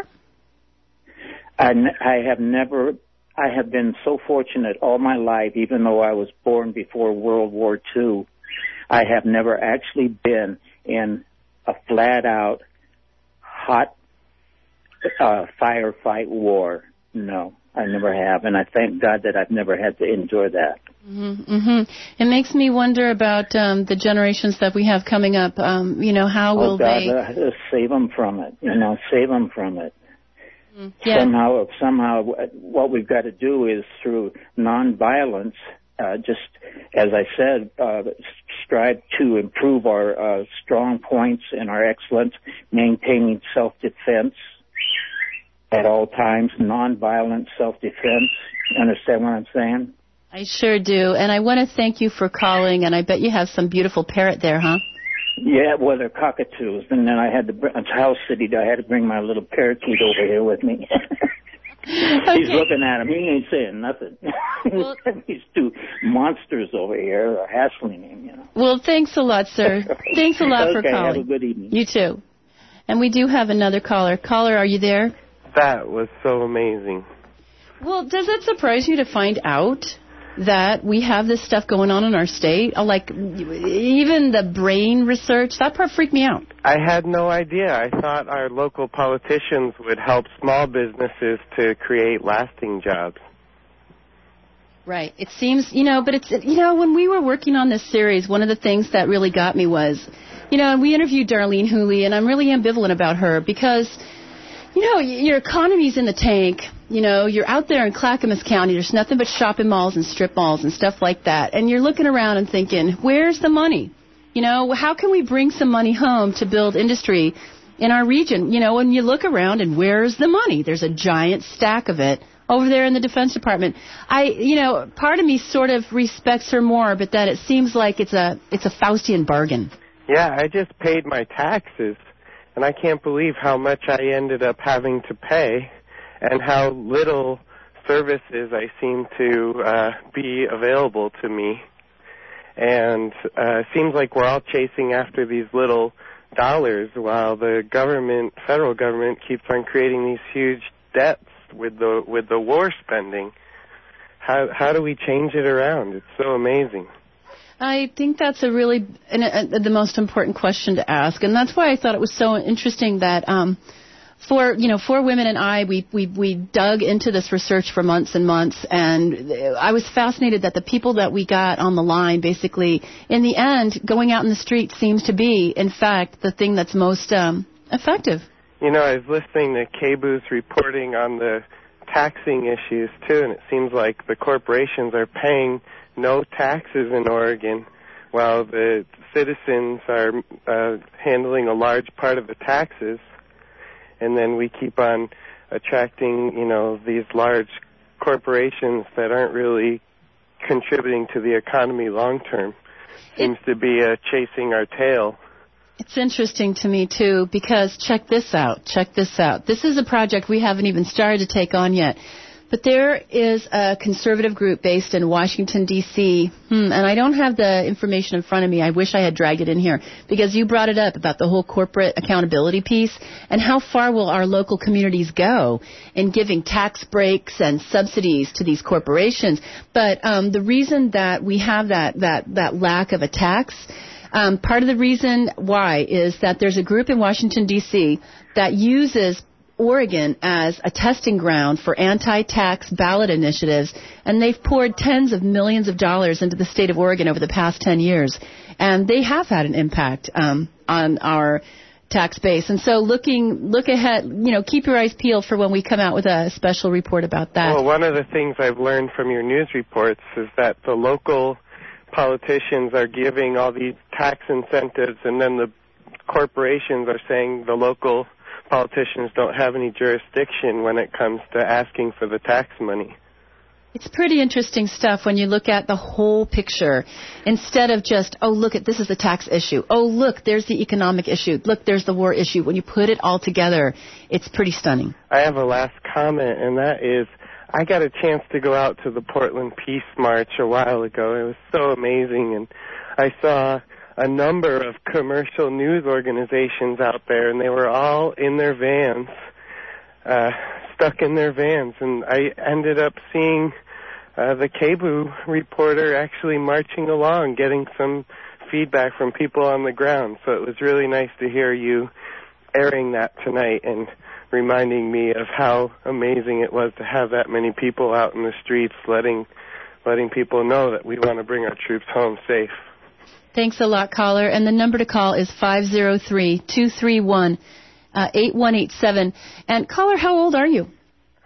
Speaker 2: I, n- I have never, I have been so fortunate all my life, even though I was born before World War Two, I have never actually been in a flat-out, hot uh, firefight war. No, I never have, and I thank God that I've never had to endure that.
Speaker 1: Mm-hmm, mm-hmm. It makes me wonder about um, the generations that we have coming up. Um, you know, how will
Speaker 2: oh God,
Speaker 1: they...
Speaker 2: Uh, save them from it, you know, save them from it.
Speaker 1: Yeah.
Speaker 2: Somehow, somehow, what we've got to do is through nonviolence, uh, just as I said, uh, strive to improve our uh, strong points and our excellence, maintaining self-defense at all times, nonviolent self-defense. Understand what I'm saying?
Speaker 1: I sure do. And I want to thank you for calling, and I bet you have some beautiful parrot there, huh?
Speaker 2: Yeah, well, they're cockatoos, and then I had to, it's house city, I had to bring my little parakeet over here with me.
Speaker 1: Okay.
Speaker 2: He's looking at him, he ain't saying nothing. Well, these two monsters over here are hassling him, you know.
Speaker 1: Well, thanks a lot, sir. Thanks a lot
Speaker 2: okay,
Speaker 1: for calling.
Speaker 2: have a good evening.
Speaker 1: You too. And we do have another caller. Caller, are you there?
Speaker 3: That was so amazing.
Speaker 1: Well, does it surprise you to find out that we have this stuff going on in our state? Like, even the brain research, that part freaked me out.
Speaker 3: I had no idea. I thought our local politicians would help small businesses to create lasting jobs.
Speaker 1: Right. It seems, you know, but it's, you know, when we were working on this series, one of the things that really got me was, you know, we interviewed Darlene Hooley, and I'm really ambivalent about her because, you know, your economy's in the tank. You know, you're out there in Clackamas County. There's nothing but shopping malls and strip malls and stuff like that. And you're looking around and thinking, where's the money? You know, how can we bring some money home to build industry in our region? You know, when you look around and where's the money? There's a giant stack of it over there in the Defense Department. I, you know, part of me sort of respects her more, but that it seems like it's a it's a Faustian bargain.
Speaker 3: Yeah, I just paid my taxes, and I can't believe how much I ended up having to pay and how little services I seem to uh, be available to me. And uh, it seems like we're all chasing after these little dollars while the government, federal government, keeps on creating these huge debts with the with the war spending. How how do we change it around? It's so amazing.
Speaker 1: I think that's a really an, a, the most important question to ask, and that's why I thought it was so interesting that um, for you know for Women and I, we we we dug into this research for months and months, and I was fascinated that the people that we got on the line, basically, in the end, going out in the street seems to be, in fact, the thing that's most um, effective.
Speaker 3: You know, I was listening to K B O's reporting on the taxing issues too, and it seems like the corporations are paying no taxes in Oregon, while the citizens are uh, handling a large part of the taxes, and then we keep on attracting, you know, these large corporations that aren't really contributing to the economy long term. Seems to be uh, chasing our tail.
Speaker 1: It's interesting to me, too, because check this out, check this out. This is a project we haven't even started to take on yet. But there is a conservative group based in Washington, D C, hmm, and I don't have the information in front of me. I wish I had dragged it in here, because you brought it up about the whole corporate accountability piece, and how far will our local communities go in giving tax breaks and subsidies to these corporations. But um, the reason that we have that, that, that lack of a tax, um, part of the reason why is that there's a group in Washington, D C that uses Oregon as a testing ground for anti-tax ballot initiatives, and they've poured tens of millions of dollars into the state of Oregon over the past ten years, and they have had an impact um, on our tax base. And so looking, look ahead, you know, keep your eyes peeled for when we come out with a special report about that.
Speaker 3: Well, one of the things I've learned from your news reports is that the local politicians are giving all these tax incentives, and then the corporations are saying the local politicians don't have any jurisdiction when it comes to asking for the tax money.
Speaker 1: It's pretty interesting stuff when you look at the whole picture, instead of just, oh, look, at this is the tax issue. Oh, look, there's the economic issue. Look, there's the war issue. When you put it all together, it's pretty stunning.
Speaker 3: I have a last comment, and that is, I got a chance to go out to the Portland Peace March a while ago. It was so amazing, and I saw a number of commercial news organizations out there, and they were all in their vans, uh, stuck in their vans, and I ended up seeing uh, the K B U reporter actually marching along, getting some feedback from people on the ground. So it was really nice to hear you airing that tonight and reminding me of how amazing it was to have that many people out in the streets letting letting people know that we want to bring our troops home safe.
Speaker 1: Thanks a lot, caller. And the number to call is five oh three, two three one, eight one eight seven. And caller, how old are you?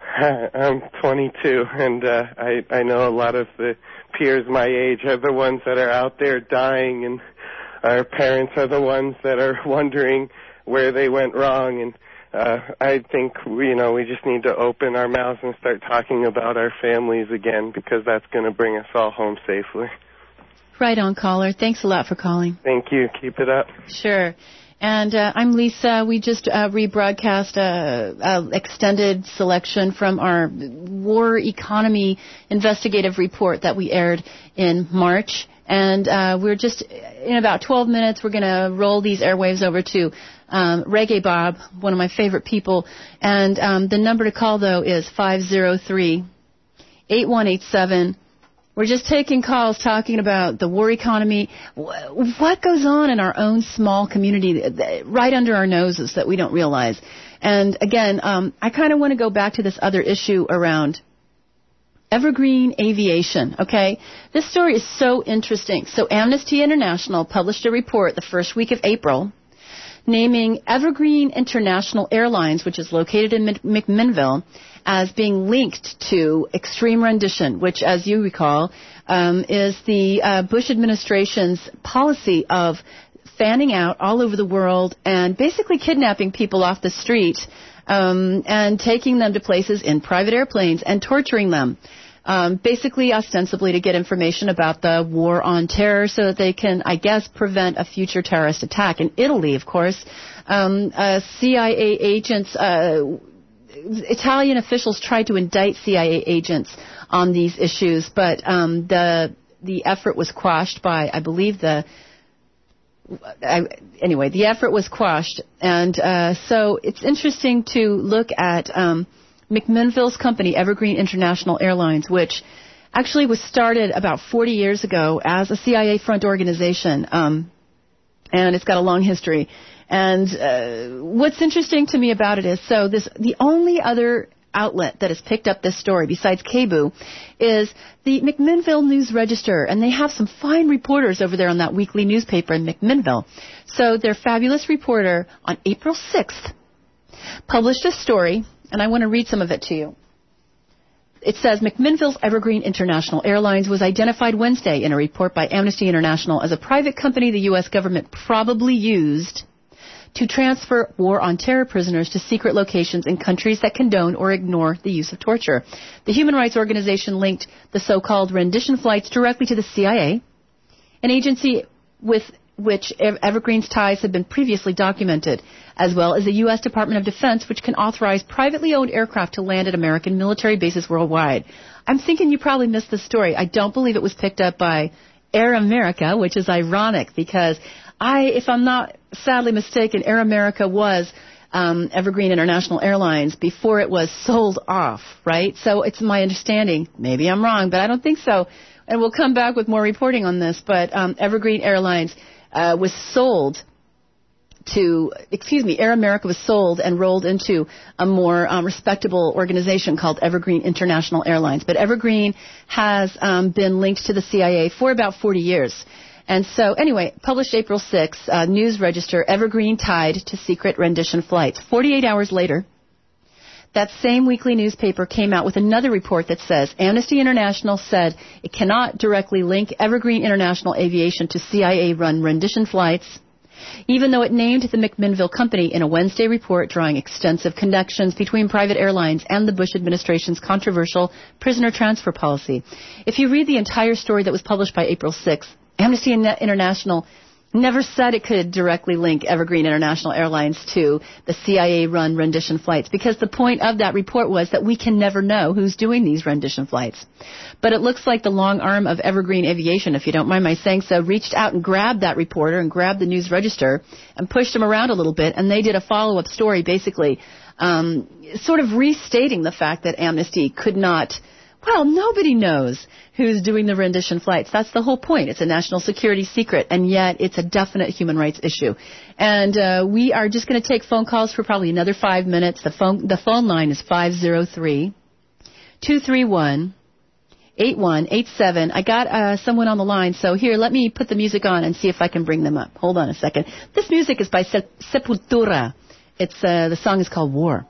Speaker 3: I'm twenty-two, and uh, I, I know a lot of the peers my age are the ones that are out there dying, and our parents are the ones that are wondering where they went wrong. And uh, I think, you know, we just need to open our mouths and start talking about our families again, because that's going to bring us all home safely.
Speaker 1: Right on, caller. Thanks a lot for calling.
Speaker 3: Thank you. Keep it up.
Speaker 1: Sure. And uh, I'm Lisa. We just uh, rebroadcast a, a extended selection from our war economy investigative report that we aired in March. And uh, we're just, in about twelve minutes, we're going to roll these airwaves over to um, Reggae Bob, one of my favorite people. And um, the number to call, though, is five oh three, eight one eight seven. We're just taking calls talking about the war economy, what goes on in our own small community right under our noses that we don't realize. And again, um, I kind of want to go back to this other issue around Evergreen Aviation, okay? This story is so interesting. So Amnesty International published a report the first week of April naming Evergreen International Airlines, which is located in McMinnville, as being linked to extreme rendition, which, as you recall, um, is the uh, Bush administration's policy of fanning out all over the world and basically kidnapping people off the street um, and taking them to places in private airplanes and torturing them, um, basically ostensibly to get information about the war on terror so that they can, I guess, prevent a future terrorist attack. In Italy, of course, um, uh, C I A agents... Uh, Italian officials tried to indict C I A agents on these issues, but um, the the effort was quashed by, I believe, the I, anyway, the effort was quashed, and uh, so it's interesting to look at um, McMinnville's company, Evergreen International Airlines, which actually was started about forty years ago as a C I A front organization, um, and it's got a long history. And uh, what's interesting to me about it is, so this the only other outlet that has picked up this story besides K B U is the McMinnville News Register, and they have some fine reporters over there on that weekly newspaper in McMinnville. So their fabulous reporter on April sixth published a story, and I want to read some of it to you. It says, McMinnville's Evergreen International Airlines was identified Wednesday in a report by Amnesty International as a private company the U S government probably used to transfer war on terror prisoners to secret locations in countries that condone or ignore the use of torture. The human rights organization linked the so-called rendition flights directly to the C I A, an agency with which Evergreen's ties have been previously documented, as well as the U S Department of Defense, which can authorize privately owned aircraft to land at American military bases worldwide. I'm thinking you probably missed this story. I don't believe it was picked up by Air America, which is ironic because I, if I'm not sadly mistaken, Air America was um, Evergreen International Airlines before it was sold off, right? So it's my understanding. Maybe I'm wrong, but I don't think so. And we'll come back with more reporting on this. But um, Evergreen Airlines uh, was sold to, excuse me, Air America was sold and rolled into a more um, respectable organization called Evergreen International Airlines. But Evergreen has um, been linked to the C I A for about forty years. And so, anyway, published April sixth, uh, News Register, Evergreen tied to secret rendition flights. forty-eight hours later, that same weekly newspaper came out with another report that says Amnesty International said it cannot directly link Evergreen International Aviation to C I A-run rendition flights, even though it named the McMinnville company in a Wednesday report drawing extensive connections between private airlines and the Bush administration's controversial prisoner transfer policy. If you read the entire story that was published by April sixth, Amnesty International never said it could directly link Evergreen International Airlines to the C I A-run rendition flights, because the point of that report was that we can never know who's doing these rendition flights. But it looks like the long arm of Evergreen Aviation, if you don't mind my saying so, reached out and grabbed that reporter and grabbed the News Register and pushed him around a little bit, and they did a follow-up story basically um, sort of restating the fact that Amnesty could not... Well, nobody knows who's doing the rendition flights. That's the whole point. It's a national security secret, and yet it's a definite human rights issue. And uh, we are just going to take phone calls for probably another five minutes. The phone the phone line is five oh three, two three one, eight one eight seven. I got uh, someone on the line, so here, let me put the music on and see if I can bring them up. Hold on a second. This music is by Se- Sepultura. It's uh, the song is called War.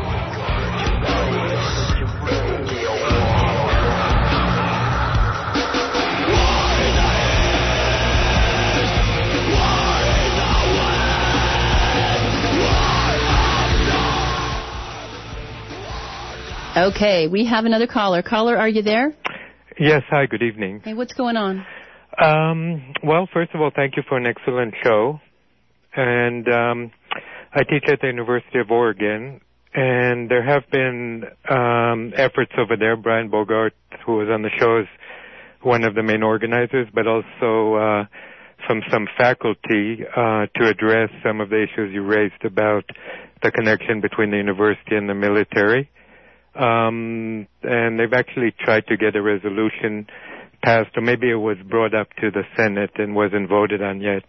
Speaker 1: Okay, we have another caller. Caller, are you there?
Speaker 4: Yes, hi, good evening.
Speaker 1: Hey, what's going on?
Speaker 4: Um, well, first of all, thank you for an excellent show. And um, I teach at the University of Oregon, and there have been um, efforts over there. Brian Bogart, who was on the show, is one of the main organizers, but also uh, from some faculty uh, to address some of the issues you raised about the connection between the university and the military. Um, and they've actually tried to get a resolution passed, or maybe it was brought up to the Senate and wasn't voted on yet.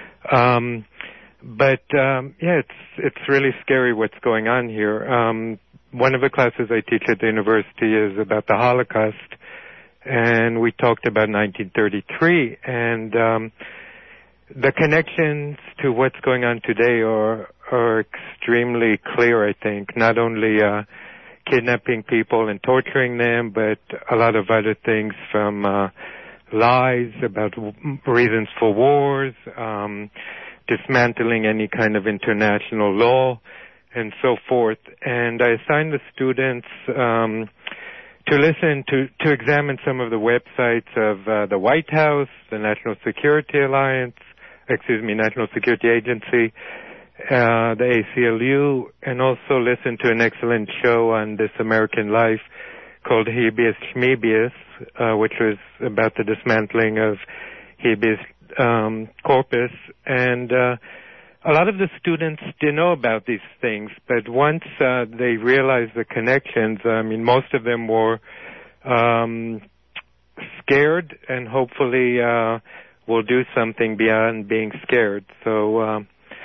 Speaker 4: Um, but um, yeah, it's it's really scary what's going on here. Um, one of the classes I teach at the university is about the Holocaust, and we talked about nineteen thirty-three, and um, the connections to what's going on today are are extremely clear. I think not only uh, kidnapping people and torturing them, but a lot of other things, from uh, lies about w- reasons for wars, um, dismantling any kind of international law, and so forth. And I assigned the students um, to listen, to, to examine some of the websites of uh, the White House, the National Security Alliance, excuse me, National Security Agency, Uh, the A C L U, and also listen to an excellent show on This American Life called Habeas Schmebeus, uh, which was about the dismantling of habeas um, corpus. And uh, a lot of the students didn't know about these things, but once uh, they realized the connections, I mean, most of them were um, scared, and hopefully uh, will do something beyond being scared. So um,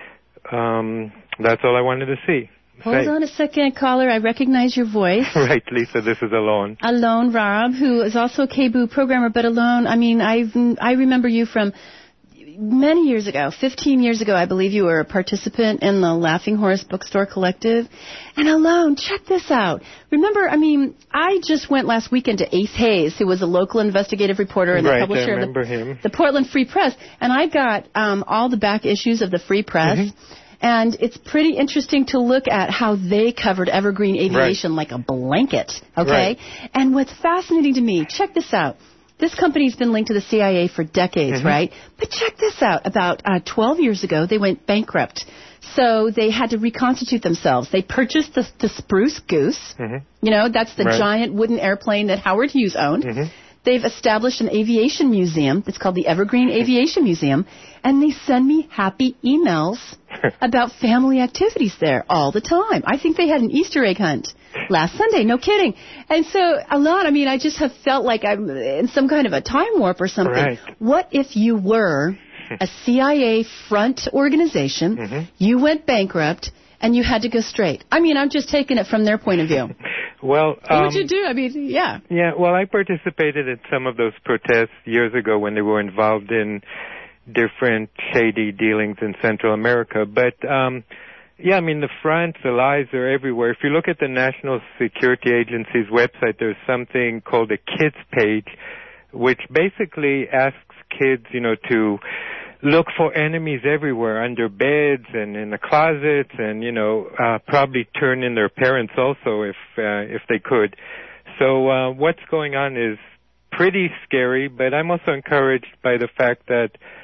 Speaker 4: Um, that's all I wanted to see.
Speaker 1: Hold
Speaker 4: Say.
Speaker 1: on a second, caller. I recognize your voice.
Speaker 4: Right, Lisa, this is Alon.
Speaker 1: Alon Rob, who is also a K B O programmer, but Alon, I mean, I I remember you from many years ago, fifteen years ago, I believe you were a participant in the Laughing Horse Bookstore Collective. And Alon, check this out. Remember, I mean, I just went last weekend to Ace Hayes, who was a local investigative reporter and
Speaker 4: right,
Speaker 1: the publisher
Speaker 4: I remember
Speaker 1: of the,
Speaker 4: him.
Speaker 1: the Portland Free Press. And I got um, all the back issues of the Free Press. Mm-hmm. And it's pretty interesting to look at how they covered Evergreen Aviation right. like a blanket, okay? Right. And what's fascinating to me, check this out. This company's been linked to the C I A for decades, mm-hmm. right? But check this out. About uh, twelve years ago, they went bankrupt. So they had to reconstitute themselves. They purchased the, the Spruce Goose. Mm-hmm. You know, that's the right. giant wooden airplane that Howard Hughes owned. Mm-hmm. They've established an aviation museum. It's called the Evergreen Aviation Museum. And they send me happy emails about family activities there all the time. I think they had an Easter egg hunt last Sunday. No kidding. And so, Alon, I mean, I just have felt like I'm in some kind of a time warp or something.
Speaker 4: Right.
Speaker 1: What if you were a C I A front organization, mm-hmm. you went bankrupt, and you had to go straight? I mean, I'm just taking it from their point of view.
Speaker 4: Well,
Speaker 1: what
Speaker 4: um,
Speaker 1: would you do? I mean, yeah.
Speaker 4: Yeah, well, I participated in some of those protests years ago when they were involved in different shady dealings in Central America. But, um, yeah, I mean, the fronts, the lies are everywhere. If you look at the National Security Agency's website, there's something called a kids page, which basically asks kids, you know, to look for enemies everywhere, under beds and in the closets, and, you know, uh, probably turn in their parents also if uh, if they could. So uh, what's going on is pretty scary, but I'm also encouraged by the fact that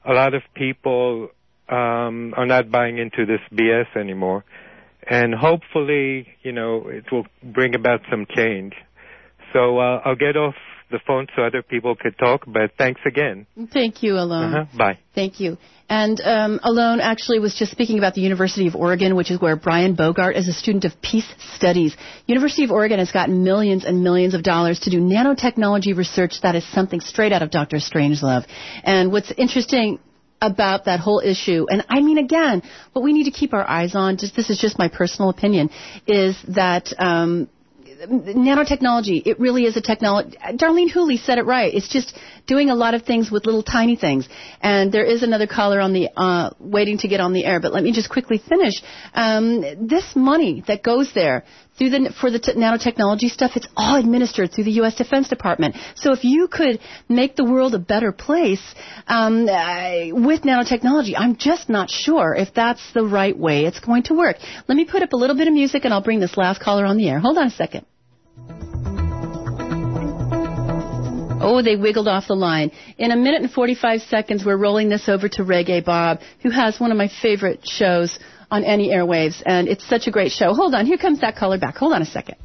Speaker 4: a lot of people um, are not buying into this B S anymore. And hopefully, you know, it will bring about some change. So uh, I'll get off the phone so other people could talk, but thanks again.
Speaker 1: Thank you, Alon.
Speaker 4: Uh-huh. Bye.
Speaker 1: Thank you. And um, Alon actually was just speaking about the University of Oregon, which is where Brian Bogart is a student of peace studies. University of Oregon has gotten millions and millions of dollars to do nanotechnology research that is something straight out of Doctor Strangelove. And what's interesting about that whole issue, and I mean, again, what we need to keep our eyes on, just this is just my personal opinion, is that um, nanotechnology, it really is a technology. Darlene Hooley said it right. It's just doing a lot of things with little tiny things. And there is another caller on the uh, waiting to get on the air, but let me just quickly finish. Um, this money that goes there through the for the t- nanotechnology stuff, it's all administered through the U S Defense Department. So if you could make the world a better place um, uh, with nanotechnology, I'm just not sure if that's the right way it's going to work. Let me put up a little bit of music, and I'll bring this last caller on the air. Hold on a second. Oh, they wiggled off the line. In a minute and forty-five seconds, we're rolling this over to Reggae Bob, who has one of my favorite shows on any airwaves, and it's such a great show. Hold on, here comes that caller back. Hold on a second.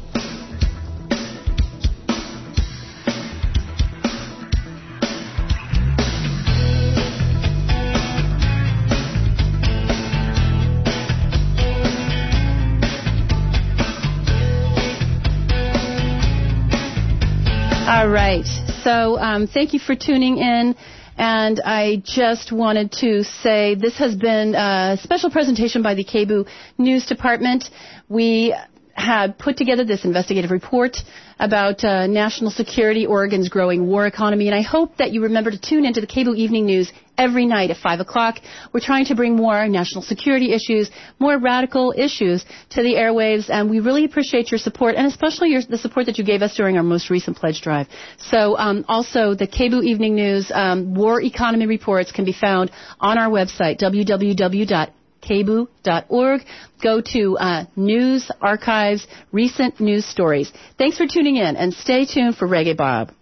Speaker 1: All right. So um, thank you for tuning in. And I just wanted to say this has been a special presentation by the K B U News Department. We had put together this investigative report about uh, national security, Oregon's growing war economy, and I hope that you remember to tune into the K B U Evening News every night at five o'clock. We're trying to bring more national security issues, more radical issues to the airwaves, and we really appreciate your support, and especially your, the support that you gave us during our most recent pledge drive. So um, also, the K B U Evening News um, war economy reports can be found on our website, w w w dot k b u dot org. Go to uh, News, Archives, Recent News Stories. Thanks for tuning in, and stay tuned for Reggae Bob.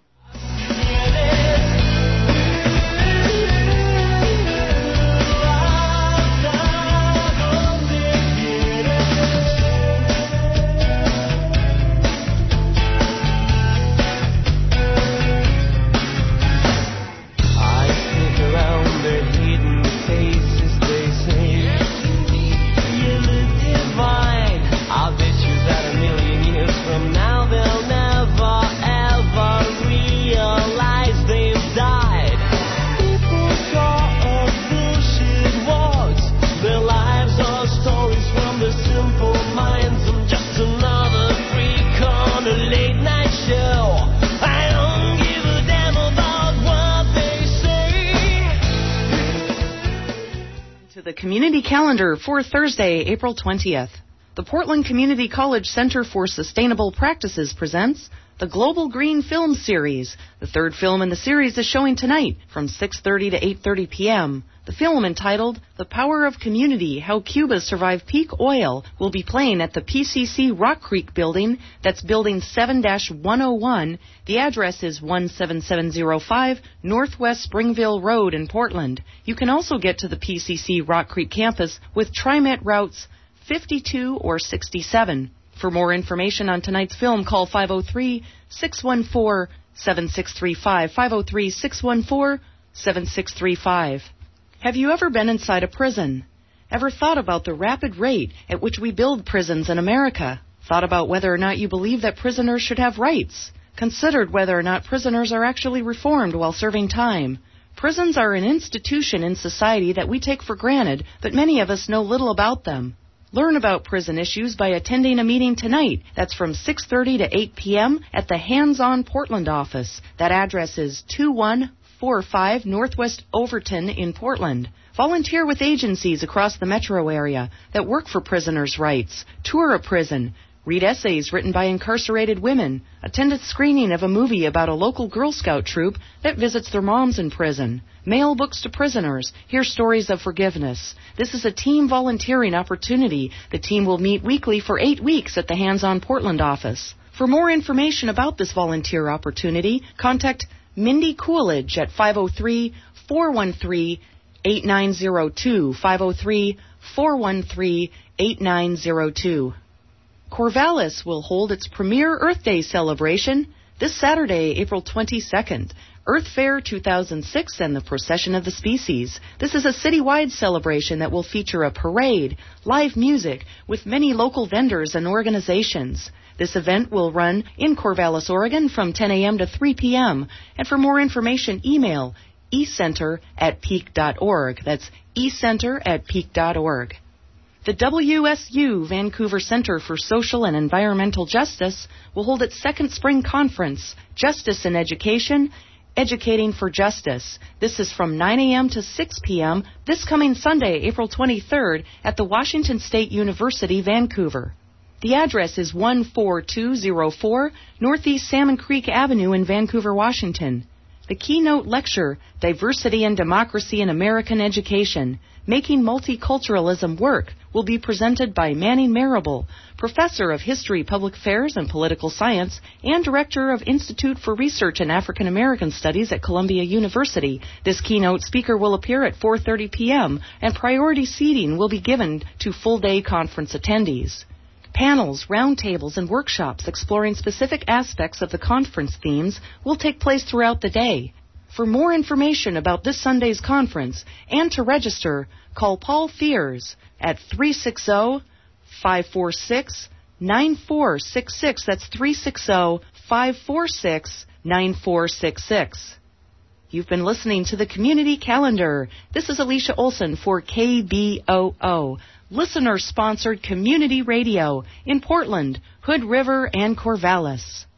Speaker 10: The Community Calendar for Thursday, April twentieth. The Portland Community College Center for Sustainable Practices presents the Global Green Film Series. The third film in the series is showing tonight from six thirty to eight thirty p.m. The film, entitled The Power of Community, How Cuba Survived Peak Oil, will be playing at the P C C Rock Creek building. That's building seven dash one oh one. The address is one seven seven zero five Northwest Springville Road in Portland. You can also get to the P C C Rock Creek campus with TriMet routes fifty-two or sixty-seven. For more information on tonight's film, call five oh three, six one four, seven six three five, five oh three, six one four, seven six three five. Have you ever been inside a prison? Ever thought about the rapid rate at which we build prisons in America? Thought about whether or not you believe that prisoners should have rights? Considered whether or not prisoners are actually reformed while serving time? Prisons are an institution in society that we take for granted, but many of us know little about them. Learn about prison issues by attending a meeting tonight. That's from six thirty to eight p.m. at the Hands On Portland office. That address is two one four five Northwest Overton in Portland. Volunteer with agencies across the metro area that work for prisoners' rights. Tour a prison. Read essays written by incarcerated women. Attend a screening of a movie about a local Girl Scout troop that visits their moms in prison. Mail books to prisoners. Hear stories of forgiveness. This is a team volunteering opportunity. The team will meet weekly for eight weeks at the Hands On Portland office. For more information about this volunteer opportunity, contact Mindy Coolidge at five oh three, four one three, eight nine zero two, five oh three, four one three, eight nine zero two. Corvallis will hold its premier Earth Day celebration this Saturday, April twenty-second. Earth Fair two thousand six and the Procession of the Species. This is a citywide celebration that will feature a parade, live music, with many local vendors and organizations. This event will run in Corvallis, Oregon from ten a.m. to three p.m. And for more information, email ecenter at peak dot org. That's ecenter at peak dot org. The W S U Vancouver Centre for Social and Environmental Justice will hold its second spring conference, Justice in Education, Educating for Justice. This is from nine a.m. to six p.m. this coming Sunday, April twenty-third, at the Washington State University, Vancouver. The address is one four two zero four Northeast Salmon Creek Avenue in Vancouver, Washington. The keynote lecture, Diversity and Democracy in American Education, Making Multiculturalism Work, will be presented by Manny Marable, Professor of History, Public Affairs, and Political Science, and Director of Institute for Research in African American Studies at Columbia University. This keynote speaker will appear at four thirty p.m., and priority seating will be given to full-day conference attendees. Panels, roundtables, and workshops exploring specific aspects of the conference themes will take place throughout the day. For more information about this Sunday's conference and to register, call Paul Fears at three six zero, five four six, nine four six six. That's three six zero, five four six, nine four six six. You've been listening to the Community Calendar. This is Alicia Olson for K B O O, listener-sponsored community radio in Portland, Hood River, and Corvallis.